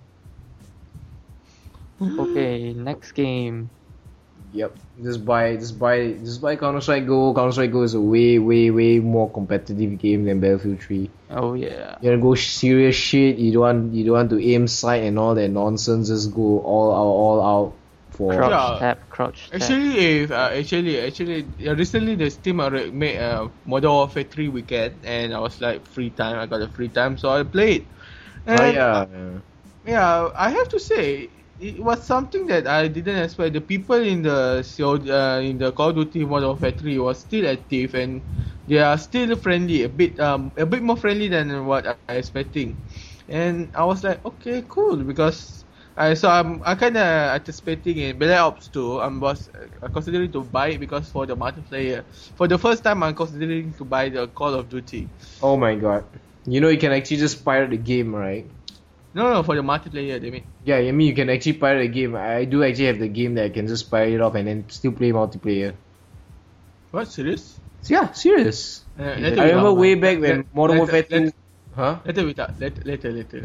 Speaker 4: Okay, next game.
Speaker 2: Yep, just buy, just buy, just buy Counter Strike Go. Counter Strike Go is a way, way, way more competitive game than Battlefield three.
Speaker 4: Oh yeah.
Speaker 2: You wanna go serious shit. You don't want, you don't want to aim sight and all that nonsense. Just go all out, all out for.
Speaker 4: Crouch
Speaker 3: Yeah.
Speaker 4: tap, crouch tap.
Speaker 3: Actually, if uh, actually actually uh, recently the Steam already made uh, Modern Warfare three weekend, and I was like free time. I got a free time, so I played.
Speaker 2: Oh
Speaker 3: And,
Speaker 2: yeah.
Speaker 3: Yeah, I have to say it was something that I didn't expect. The people in the C O D, uh, in the Call of Duty Modern Warfare three was still active, and they are still friendly, a bit um a bit more friendly than what I was expecting. And I was like, okay, cool, because I so I'm I kind of anticipating in Black Ops two. I'm was uh, considering to buy it because for the multiplayer. For the first time, I'm considering to buy the Call of Duty.
Speaker 2: Oh my god. You know you can actually just pirate the game, right?
Speaker 3: No, no, for the multiplayer, they mean.
Speaker 2: Yeah, I mean you can actually pirate the game. I do actually have the game that I can just pirate it off and then still play multiplayer.
Speaker 3: What, serious?
Speaker 2: Yeah, serious.
Speaker 3: Uh,
Speaker 2: I
Speaker 3: later we
Speaker 2: remember
Speaker 3: talk
Speaker 2: way
Speaker 3: about-
Speaker 2: back when
Speaker 3: let-
Speaker 2: Modern
Speaker 3: later-
Speaker 2: Warfare two.
Speaker 3: later-
Speaker 2: Huh?
Speaker 3: Later we talk. Later, later, later.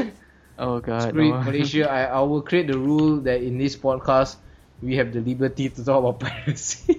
Speaker 4: Oh god.
Speaker 2: Screw it,
Speaker 4: No.
Speaker 2: Malaysia. I, I will create the rule that in this podcast we have the liberty to talk about piracy.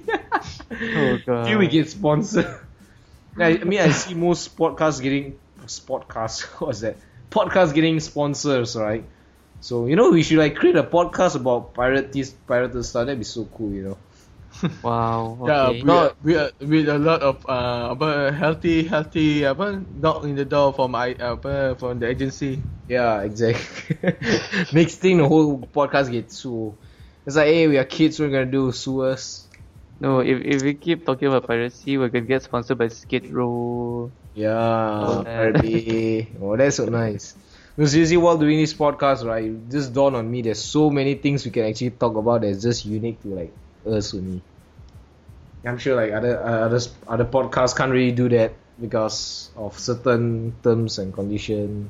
Speaker 4: Oh god.
Speaker 2: Till we get sponsored. I, I mean, I see most podcasts getting podcasts. What's that? Podcasts getting sponsors, right? So you know we should like create a podcast about pirates, pirated stuff. That'd be so cool, you know.
Speaker 4: Wow.
Speaker 3: Yeah,
Speaker 4: Okay.
Speaker 3: with,
Speaker 2: No.
Speaker 3: with, with a lot of uh, apa, healthy, healthy apa, knock in the door from I, apa, from the agency.
Speaker 2: Yeah, exactly. Next thing, the whole podcast gets sued. It's like, hey, we are kids. We're gonna do sue us.
Speaker 4: No, if if we keep talking about piracy, we're gonna get sponsored by Skid Row.
Speaker 2: Yeah,
Speaker 4: Oh,
Speaker 2: Pirate Bay. Oh, that's so nice. No, seriously, while doing this podcast, right, it just dawned on me there's so many things we can actually talk about that's just unique to like us only. I'm sure like other uh, others other podcasts can't really do that because of certain terms and condition.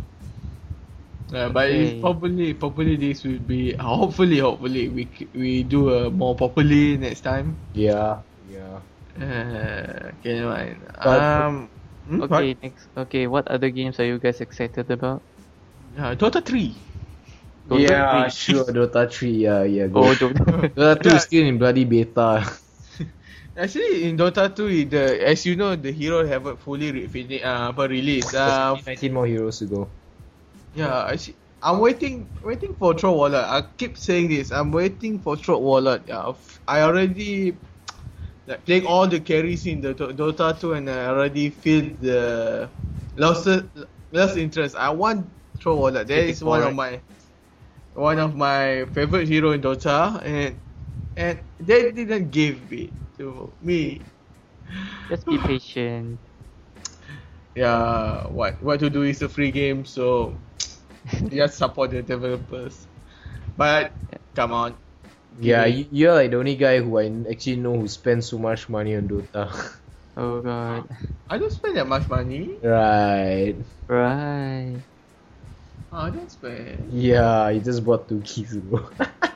Speaker 3: Yeah, but
Speaker 4: Okay.
Speaker 3: it's probably probably this will be hopefully hopefully we c- we do a more properly next time.
Speaker 2: Yeah, yeah.
Speaker 3: Uh, okay, never mind.
Speaker 2: But-
Speaker 3: Um, hmm, what?
Speaker 4: Okay, next. Okay, what other games are you guys excited about?
Speaker 3: Uh, Dota three.
Speaker 4: Dota
Speaker 2: yeah,
Speaker 4: three.
Speaker 2: sure. Dota three. Yeah, yeah. Go.
Speaker 4: Oh, Dota.
Speaker 2: Dota two
Speaker 3: Yeah.
Speaker 2: is still in bloody beta.
Speaker 3: Actually, in Dota two, the as you know, the hero haven't fully re- fini- uh, apa, released. Uh,
Speaker 2: nineteen more heroes to go.
Speaker 3: yeah, actually, I'm waiting waiting for Throat Wallet. I keep saying this. I'm waiting for Throat Wallet. Yeah, f- I already like playing all the carries in the Do- Dota two, and I already feel the lost lost interest. I want Throat Wallet. That is one of my one of my favorite hero in Dota, and and they didn't give it to me.
Speaker 4: Just be patient.
Speaker 3: Yeah, what what to do is a free game, so just support the developers. But come on,
Speaker 2: Yeah,
Speaker 3: Yeah.
Speaker 2: you, you're like the only guy who I actually know who spends so much money on Dota.
Speaker 4: Oh god.
Speaker 3: I don't spend that much money.
Speaker 2: right.
Speaker 4: Right.
Speaker 3: I don't spend.
Speaker 2: Yeah, he just bought two keys ago.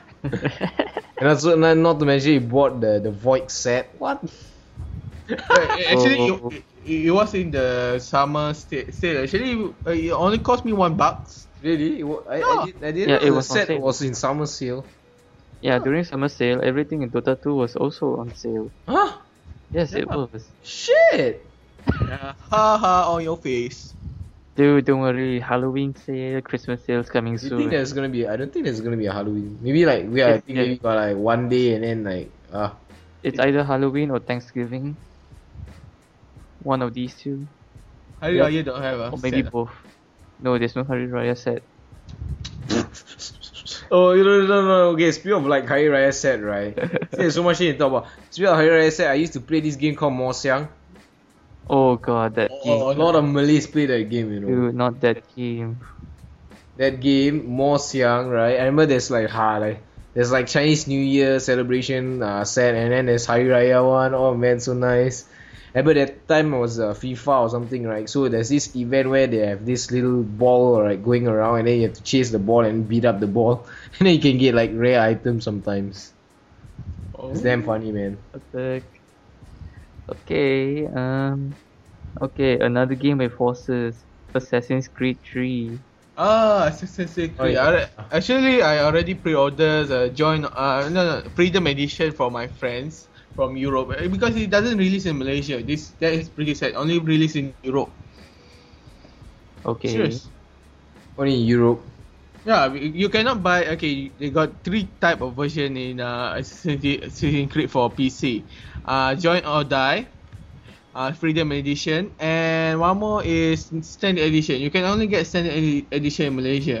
Speaker 2: And also, not, not to mention, he bought the, the Void set. What?
Speaker 3: But actually,
Speaker 4: Oh.
Speaker 3: it, it, it was in the summer sta- sale. Actually, uh, it only cost me one bucks.
Speaker 2: Really? It wa- I, I,
Speaker 3: Yeah.
Speaker 2: did, I didn't
Speaker 4: Yeah,
Speaker 2: know
Speaker 4: it
Speaker 2: the
Speaker 4: was on
Speaker 2: set
Speaker 4: sale.
Speaker 2: was in summer sale.
Speaker 4: Yeah, during summer sale, everything in Dota two was also on sale.
Speaker 2: Huh?
Speaker 4: Yes, it
Speaker 3: Yeah.
Speaker 4: was.
Speaker 2: Shit!
Speaker 3: Yeah. Ha ha on your face.
Speaker 4: Dude, don't worry. Halloween sale, Christmas sales coming
Speaker 2: You
Speaker 4: soon.
Speaker 2: think there's gonna be? I don't think there's gonna be a Halloween. Maybe like we are. I
Speaker 4: Yeah,
Speaker 2: think
Speaker 4: yeah.
Speaker 2: maybe got like one day and then like ah.
Speaker 4: It's either Halloween or Thanksgiving. One of these two.
Speaker 3: Hari
Speaker 2: Yeah.
Speaker 3: Raya don't have a
Speaker 4: Or maybe
Speaker 3: set.
Speaker 4: both. No, there's no Hari Raya set.
Speaker 2: Oh, you know, no, no, no. Okay, speaking of like Hari Raya set, right? There's so much shit to talk about. Speaking of Hari Raya set, I used to play this game called Mo Siang.
Speaker 4: Oh god, that
Speaker 3: Oh,
Speaker 4: game.
Speaker 2: A lot of Malays play that game, you know.
Speaker 4: Dude, not that game.
Speaker 2: That game, Mo Siang, right? I remember there's like ha, like there's like Chinese New Year celebration uh, set, and then there's Hari Raya one. Oh man, so nice. I remember that time it was uh, FIFA or something, right? So there's this event where they have this little ball right going around, and then you have to chase the ball and beat up the ball, and then you can get like rare items sometimes.
Speaker 3: Oh.
Speaker 2: It's damn funny, man.
Speaker 4: What the heck? Okay, um... Okay, another game with horses. Assassin's Creed three.
Speaker 3: Ah, Assassin's Creed.
Speaker 2: Oh, yeah.
Speaker 3: I re- Actually, I already pre-ordered uh, join uh no, no Freedom Edition for my friends from Europe uh, because it doesn't release in Malaysia. This that is pretty sad. Only release in Europe.
Speaker 4: Okay.
Speaker 3: Serious.
Speaker 2: Only in Europe.
Speaker 3: Yeah, you you cannot buy. Okay, they got three type of version in uh, Assassin's Creed Assassin's Creed for P C. Uh, Join or Die, uh, Freedom Edition, and one more is Standard Edition. You can only get Standard edi- Edition in Malaysia.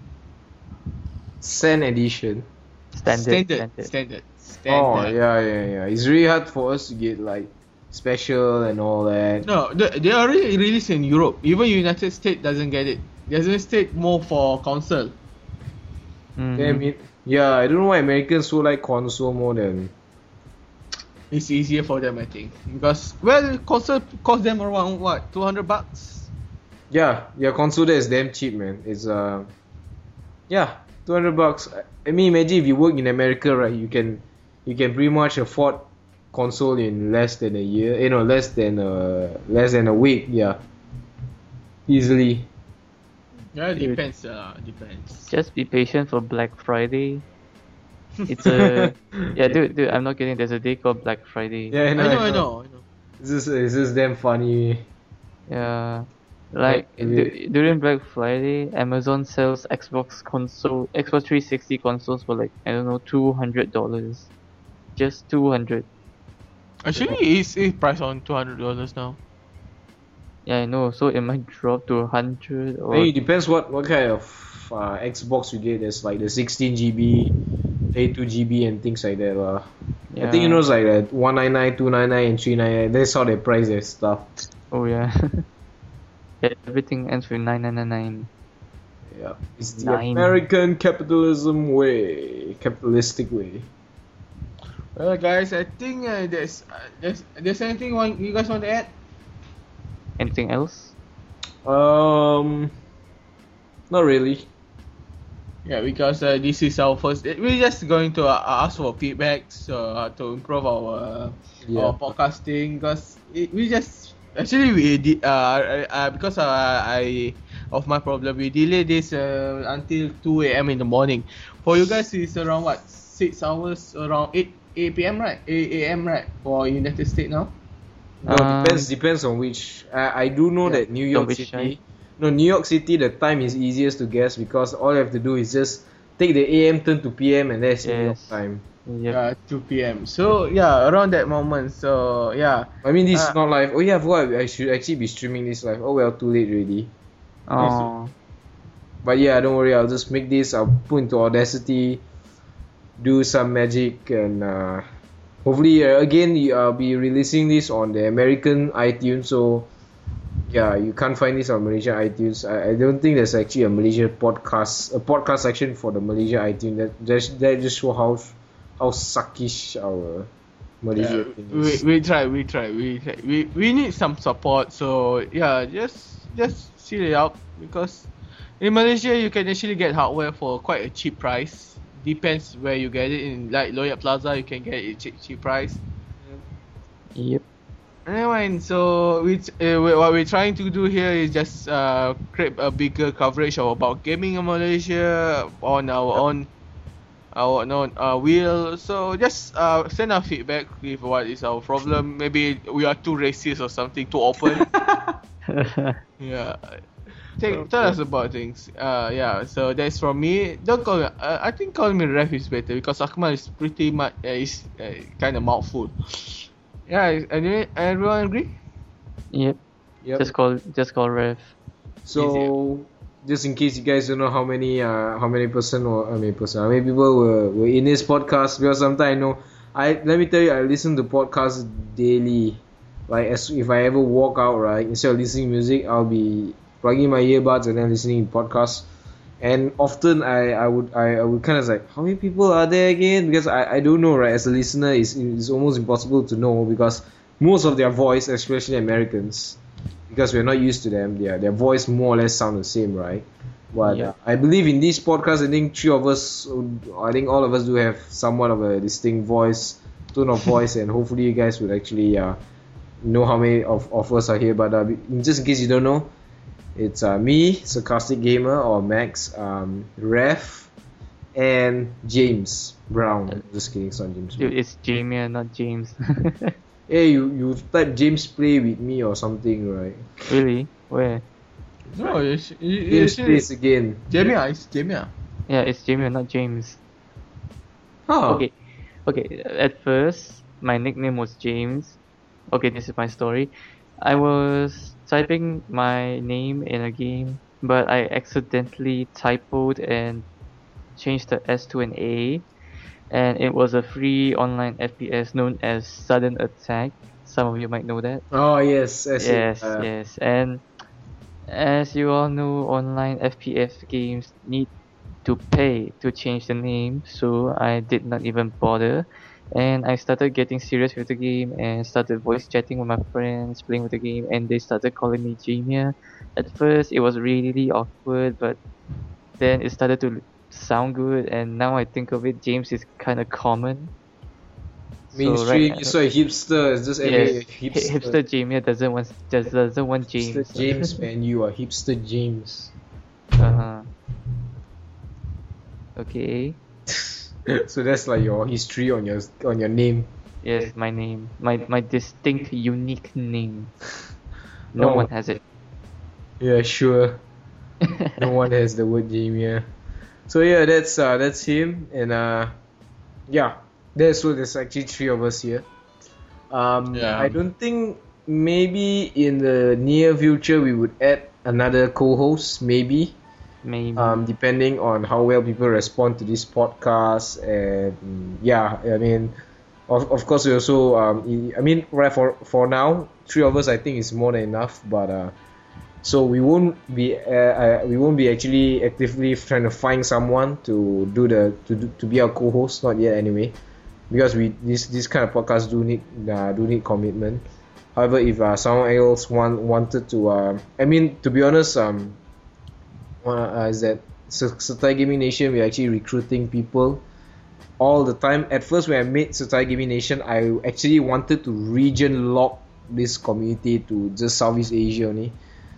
Speaker 2: Sen edition.
Speaker 4: Standard.
Speaker 3: Standard.
Speaker 4: Standard.
Speaker 3: Standard.
Speaker 2: Oh
Speaker 3: Standard.
Speaker 2: yeah, yeah, yeah. It's really hard for us to get like special and all that.
Speaker 3: No, they, they already released in Europe. Even United States doesn't get it. United States more for console.
Speaker 4: Mhm.
Speaker 2: Damn it. Yeah, I don't know why Americans so like console more than.
Speaker 3: It's easier for them, I think, because well, console cost them around what two hundred bucks.
Speaker 2: Yeah, yeah, console there is damn cheap, man. It's uh, yeah, two hundred bucks. I- I mean, imagine if you work in America, right? You can, you can pretty much afford console in less than a year. You know, less than uh, less than a week. Yeah, easily.
Speaker 3: Yeah,
Speaker 4: Dude.
Speaker 3: depends. Uh, depends.
Speaker 4: Just be patient for Black Friday. It's a yeah, dude, dude. I'm not kidding. There's a day called Black Friday.
Speaker 2: Yeah, I
Speaker 3: I
Speaker 2: know,
Speaker 3: know, I know, I know.
Speaker 2: It's just, it's just damn funny.
Speaker 4: Yeah. Like
Speaker 2: Like,
Speaker 4: du- during Black Friday, Amazon sells Xbox console, Xbox three sixty consoles for like I don't know, two hundred dollars, just two hundred.
Speaker 3: Actually, it's it's priced on two hundred dollars now.
Speaker 4: Yeah, I know. So it might drop to a hundred or
Speaker 2: Hey, it depends what what kind of uh, Xbox you get. There's like the sixteen G B, thirty-two G B, and things like that. Uh. I think you
Speaker 4: Yeah.
Speaker 2: know it's like that one ninety-nine, two ninety-nine, and three ninety-nine. That's how they price their stuff.
Speaker 4: Oh yeah. Yeah, everything ends with nine nine nine nine.
Speaker 2: Yeah, it's the
Speaker 4: Nine.
Speaker 2: American capitalism way, capitalistic way.
Speaker 3: Well, guys, I think uh, there's, uh, there's there's anything want, you guys want to add?
Speaker 4: Anything else?
Speaker 2: Um, not really.
Speaker 3: Yeah, because uh, this is our first. We're just going to uh, ask for feedback so, uh, to improve our uh,
Speaker 2: Yeah.
Speaker 3: our podcasting. Because it, we just actually we did uh, uh because uh, I of my problem we delay this uh, until two a.m. in the morning. For you guys, it's around what six hours, around eight eight p.m. right? eight a.m. right for United States now.
Speaker 2: No,
Speaker 4: Um,
Speaker 2: depends depends on which. I, I do know
Speaker 3: Yeah.
Speaker 2: that New York
Speaker 4: which
Speaker 2: City.
Speaker 4: side?
Speaker 2: No, New York City. The time is easiest to guess because all you have to do is just take the A M turn to P M and that's New York
Speaker 4: Yes.
Speaker 2: time.
Speaker 4: Yep.
Speaker 3: Yeah, two p.m. So yeah, around that moment. So yeah.
Speaker 2: I mean, this is
Speaker 3: Uh,
Speaker 2: not live. Oh yeah, I forgot I should actually be streaming this live. Oh well, too late already.
Speaker 4: Oh,
Speaker 2: But yeah, don't worry. I'll just make this. I'll put into Audacity, do some magic, and uh, hopefully uh, again I'll be releasing this on the American iTunes. So yeah, you can't find this on Malaysian iTunes. I, I don't think there's actually a Malaysia podcast a podcast section for the Malaysia iTunes. That that, that just show how how suckish our Malaysia
Speaker 3: Yeah,
Speaker 2: thing
Speaker 3: we
Speaker 2: is.
Speaker 3: we try, we try, we try. we we need some support. So yeah, just just seal it out because in Malaysia you can actually get hardware for quite a cheap price. Depends where you get it. In like Loyat Plaza, you can get it cheap cheap price.
Speaker 4: yep.
Speaker 3: Anyway, so we, uh, we what we're trying to do here is just uh, create a bigger coverage of about gaming in Malaysia on our own, our own uh, wheel. So just uh, send our feedback with what is our problem. Maybe we are too racist or something, too open. Yeah. Take, tell us about things. Uh, yeah. So that's from me. Don't call me. Uh, I think calling me Ref is better because Akmal is pretty much uh, is uh, kind of mouthful. Yeah. Anyway, everyone agree?
Speaker 4: Yep.
Speaker 2: Yep.
Speaker 4: Just call just call Rev.
Speaker 2: So just in case you guys don't know how many uh how many person or how many person how many people were, were in this podcast, because sometimes I know I let me tell you I listen to podcasts daily. Like as if I ever walk out, right, instead of listening music, I'll be plugging my earbuds and then listening to podcasts. And often I, I would I, I would kind of like, how many people are there again? Because I, I don't know, right? As a listener, it's, it's almost impossible to know because most of their voice, especially Americans, because we're not used to them, their their voice more or less sound the same, right? But
Speaker 4: Yeah.
Speaker 2: uh, I believe in this podcast, I think three of us, I think all of us do have somewhat of a distinct voice, tone of voice, and hopefully you guys would actually uh, know how many of, of us are here. But uh, just in case you don't know, it's uh, me, Sarcastic Gamer, or Max, um, Ref, and James Brown. Just kidding, it's not James
Speaker 4: Dude,
Speaker 2: Brown.
Speaker 4: it's Jamie, not James.
Speaker 2: Hey, you, you type James Play with me or something, right?
Speaker 4: Really? Where?
Speaker 3: No, it's, it,
Speaker 2: James
Speaker 3: it's
Speaker 2: Plays again.
Speaker 3: Jamie, it's Jamie.
Speaker 4: Yeah, it's Jamie, not James.
Speaker 2: Huh.
Speaker 4: Okay, okay. At first, my nickname was James. Okay, this is my story. I was typing my name in a game, but I accidentally typoed and changed the S to an A, and it was a free online F P S known as Sudden Attack. Some of you might know that.
Speaker 2: Oh, yes. That's it.
Speaker 4: Yes,
Speaker 2: Uh,
Speaker 4: yes, and as you all know, online F P S games need to pay to change the name, so I did not even bother. And I started getting serious with the game and started voice chatting with my friends, playing with the game, and they started calling me Jamia. At first, it was really awkward, but then it started to sound good, and now I think of it, James is kind of common.
Speaker 2: Mainstream,
Speaker 4: right-
Speaker 2: you saw a hipster. It's just
Speaker 4: Yes,
Speaker 2: every
Speaker 4: hi-
Speaker 2: hipster.
Speaker 4: hipster Jamia doesn't want just doesn't want James.
Speaker 2: Hipster James, man. You are hipster James.
Speaker 4: Uh-huh. Okay.
Speaker 2: So that's like your history on your on your name.
Speaker 4: Yes, my name, my my distinct, unique name. No
Speaker 2: Oh.
Speaker 4: one has it.
Speaker 2: Yeah, sure. No one has the word Jamie. So yeah, that's uh that's him, and uh yeah, there's so there's actually three of us here. Um,
Speaker 3: Yeah.
Speaker 2: I don't think maybe in the near future we would add another co-host, maybe.
Speaker 4: Maybe.
Speaker 2: Um, depending on how well people respond to this podcast, and yeah, I mean, of, of course we also um, I mean, right for for now, three of us I think is more than enough, but uh, so we won't be uh, uh, we won't be actually actively trying to find someone to do the to do, to be our co-host, not yet anyway. because we this this kind of podcast do need uh, do need commitment. However, if uh, someone else want wanted to, uh, I mean, to be honest, um, uh, is that Setai Gaming Nation, we're actually recruiting people all the time. At first, when I made Setai Gaming Nation, I actually wanted to region lock this community to just Southeast Asia only.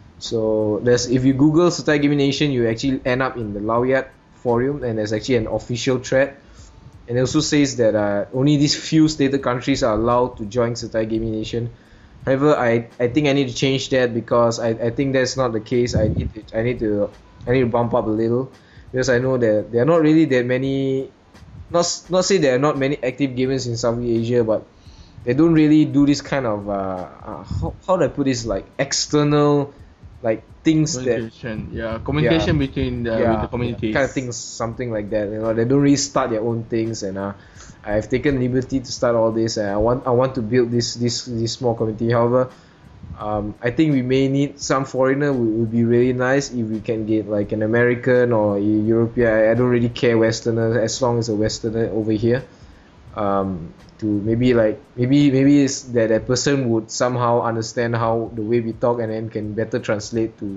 Speaker 2: So there's, if you Google Setai Gaming Nation, you actually end up in the Lawyat forum, and there's actually an official thread. And it also says that uh, only these few stated countries are allowed to join Setai Gaming Nation. However, I, I think I need to change that because I, I think that's not the case. I need to, I need to I need to bump up a little because I know that there are not really that many, not not say there are not many active gamers in Southeast Asia, but they don't really do this kind of uh, uh how, how do I put this, like external like things that
Speaker 3: communication, yeah, communication
Speaker 2: yeah,
Speaker 3: between the,
Speaker 2: yeah,
Speaker 3: with the communities,
Speaker 2: yeah, kind of things, something like that. You know, they don't really start their own things, and uh, I've taken liberty to start all this, and I want I want to build this this this small community. However, um, I think we may need some foreigner. It would be really nice if we can get like an American or a European. I, I don't really care Westerner as long as a Westerner over here. Um, to maybe like maybe maybe it's that that person would somehow understand how the way we talk and then can better translate to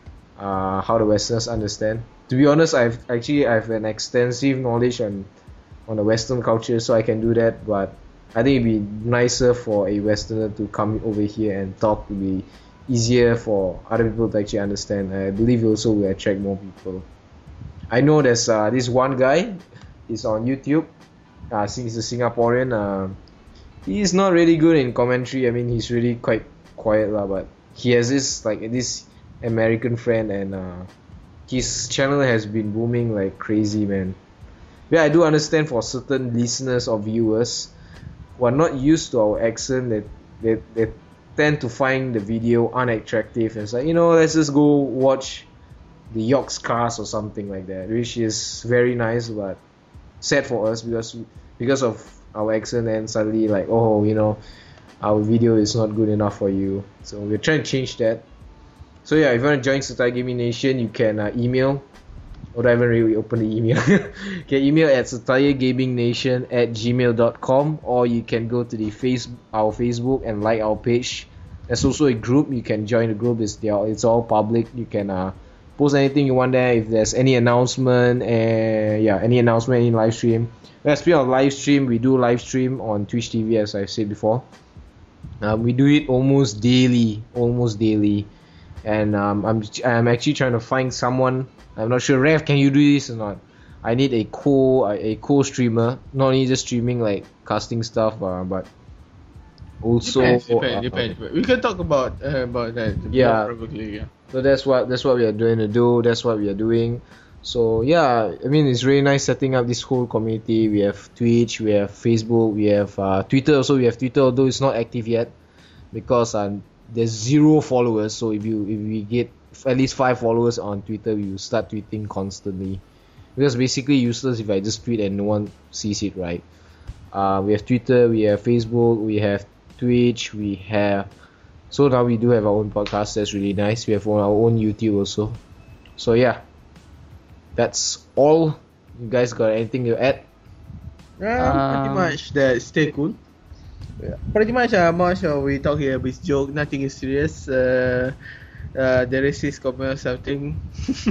Speaker 2: uh, how the Westerners understand. To be honest, I've actually I have an extensive knowledge on on the Western culture, so I can do that. But I think it'd be nicer for a Westerner to come over here and talk. It'd be easier for other people to actually understand. I believe it also will attract more people. I know there's uh, this one guy. He's on YouTube. Uh, he's a Singaporean. Uh, he's not really good in commentary. I mean, he's really quite quiet lah. But he has this like this American friend, and uh, his channel has been booming like crazy, man. Yeah, I do understand for certain listeners or viewers who are not used to our accent, that they, they tend to find the video unattractive, and it's like, you know, let's just go watch the York's Cast or something like that, which is very nice, but sad for us because because of our accent, and suddenly like, oh, you know, our video is not good enough for you. So we're trying to change that. So yeah, if you want to join Setai Gaming Nation, you can uh, email. Or I haven't really opened the email. You can email at setaigamingnation at gmail dot com, or you can go to the face our Facebook and like our page. There's also a group. You can join the group. It's there. It's all public. You can uh, post anything you want there. If there's any announcement, and uh, yeah, any announcement in live stream. Let's be on live stream. We do live stream on Twitch T V, as I've said before. Um, we do it almost daily, almost daily, and um, I'm I'm actually trying to find someone. I'm not sure, Rev, can you do this or not? I need a co a co streamer, not only just streaming like casting stuff, uh, but also
Speaker 3: depends, depends,
Speaker 2: uh,
Speaker 3: depends. We can talk about uh, about that.
Speaker 2: Yeah.
Speaker 3: Probably, yeah.
Speaker 2: So that's what that's what we are doing to do. That's what we are doing. So yeah, I mean, it's really nice setting up this whole community. We have Twitch, we have Facebook, we have uh, Twitter. Also, we have Twitter, although it's not active yet because um, there's zero followers. So if you if we get at least five followers on Twitter, we will start tweeting constantly. Because basically useless if I just tweet and no one sees it, right? Uh, we have Twitter, we have Facebook, we have Twitch, we have. So now we do have our own podcast. That's really nice. We have our own YouTube also. So yeah, that's all. You guys got anything to add?
Speaker 3: Um, pretty
Speaker 4: Um,
Speaker 3: much that. Stay cool. Yeah. Pretty much, uh, much uh, we talk here is joke. Nothing is serious. Uh, uh, the racist comment or something.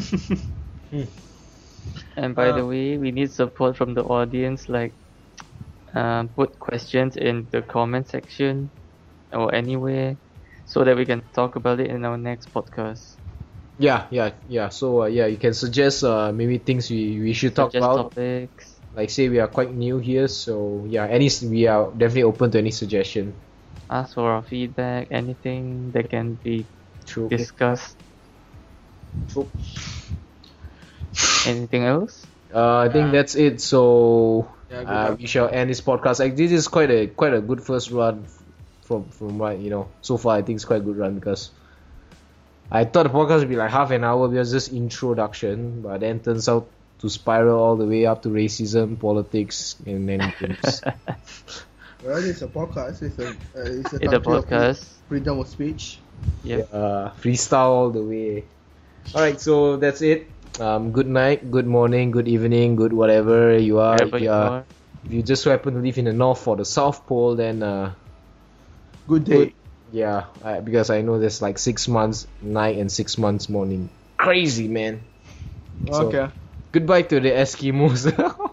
Speaker 4: And by the
Speaker 3: Uh,
Speaker 4: way, we need support from the audience. Like, um, put questions in the comment section or anywhere, so that we can talk about it in our next podcast.
Speaker 2: Yeah, yeah, yeah. So uh, yeah, you can suggest uh, maybe things we, we should talk
Speaker 4: Suggest
Speaker 2: about.
Speaker 4: topics.
Speaker 2: Like say we are quite new here, so yeah, any we are definitely open to any suggestion.
Speaker 4: Ask for our feedback. Anything that can be
Speaker 2: True.
Speaker 4: discussed.
Speaker 2: True.
Speaker 4: Anything else?
Speaker 2: Uh, I think
Speaker 3: Yeah.
Speaker 2: that's it. So
Speaker 3: Yeah, good
Speaker 2: uh,
Speaker 3: luck.
Speaker 2: we shall end this podcast. Like, this is quite a quite a good first run from from what you know so far. I think it's quite a good run because I thought the podcast would be like half an hour because just introduction, but then turns out to spiral all the way up to racism, politics, and then games.
Speaker 3: Well, it's a podcast. It's a uh, it's a,
Speaker 4: It's a
Speaker 3: country of
Speaker 4: podcast.
Speaker 3: freedom of speech.
Speaker 4: Yep.
Speaker 2: Uh, freestyle all the way. Alright, so that's it. Um, good night, good morning, good evening, good whatever you are.
Speaker 4: Wherever
Speaker 2: If
Speaker 4: you
Speaker 2: you are,
Speaker 4: are.
Speaker 2: if you just happen to live in the North or the South Pole, then uh,
Speaker 3: Good day.
Speaker 2: yeah, uh, because I know there's like six months night and six months morning. Crazy, man. So,
Speaker 3: Okay.
Speaker 2: Goodbye to the Eskimos.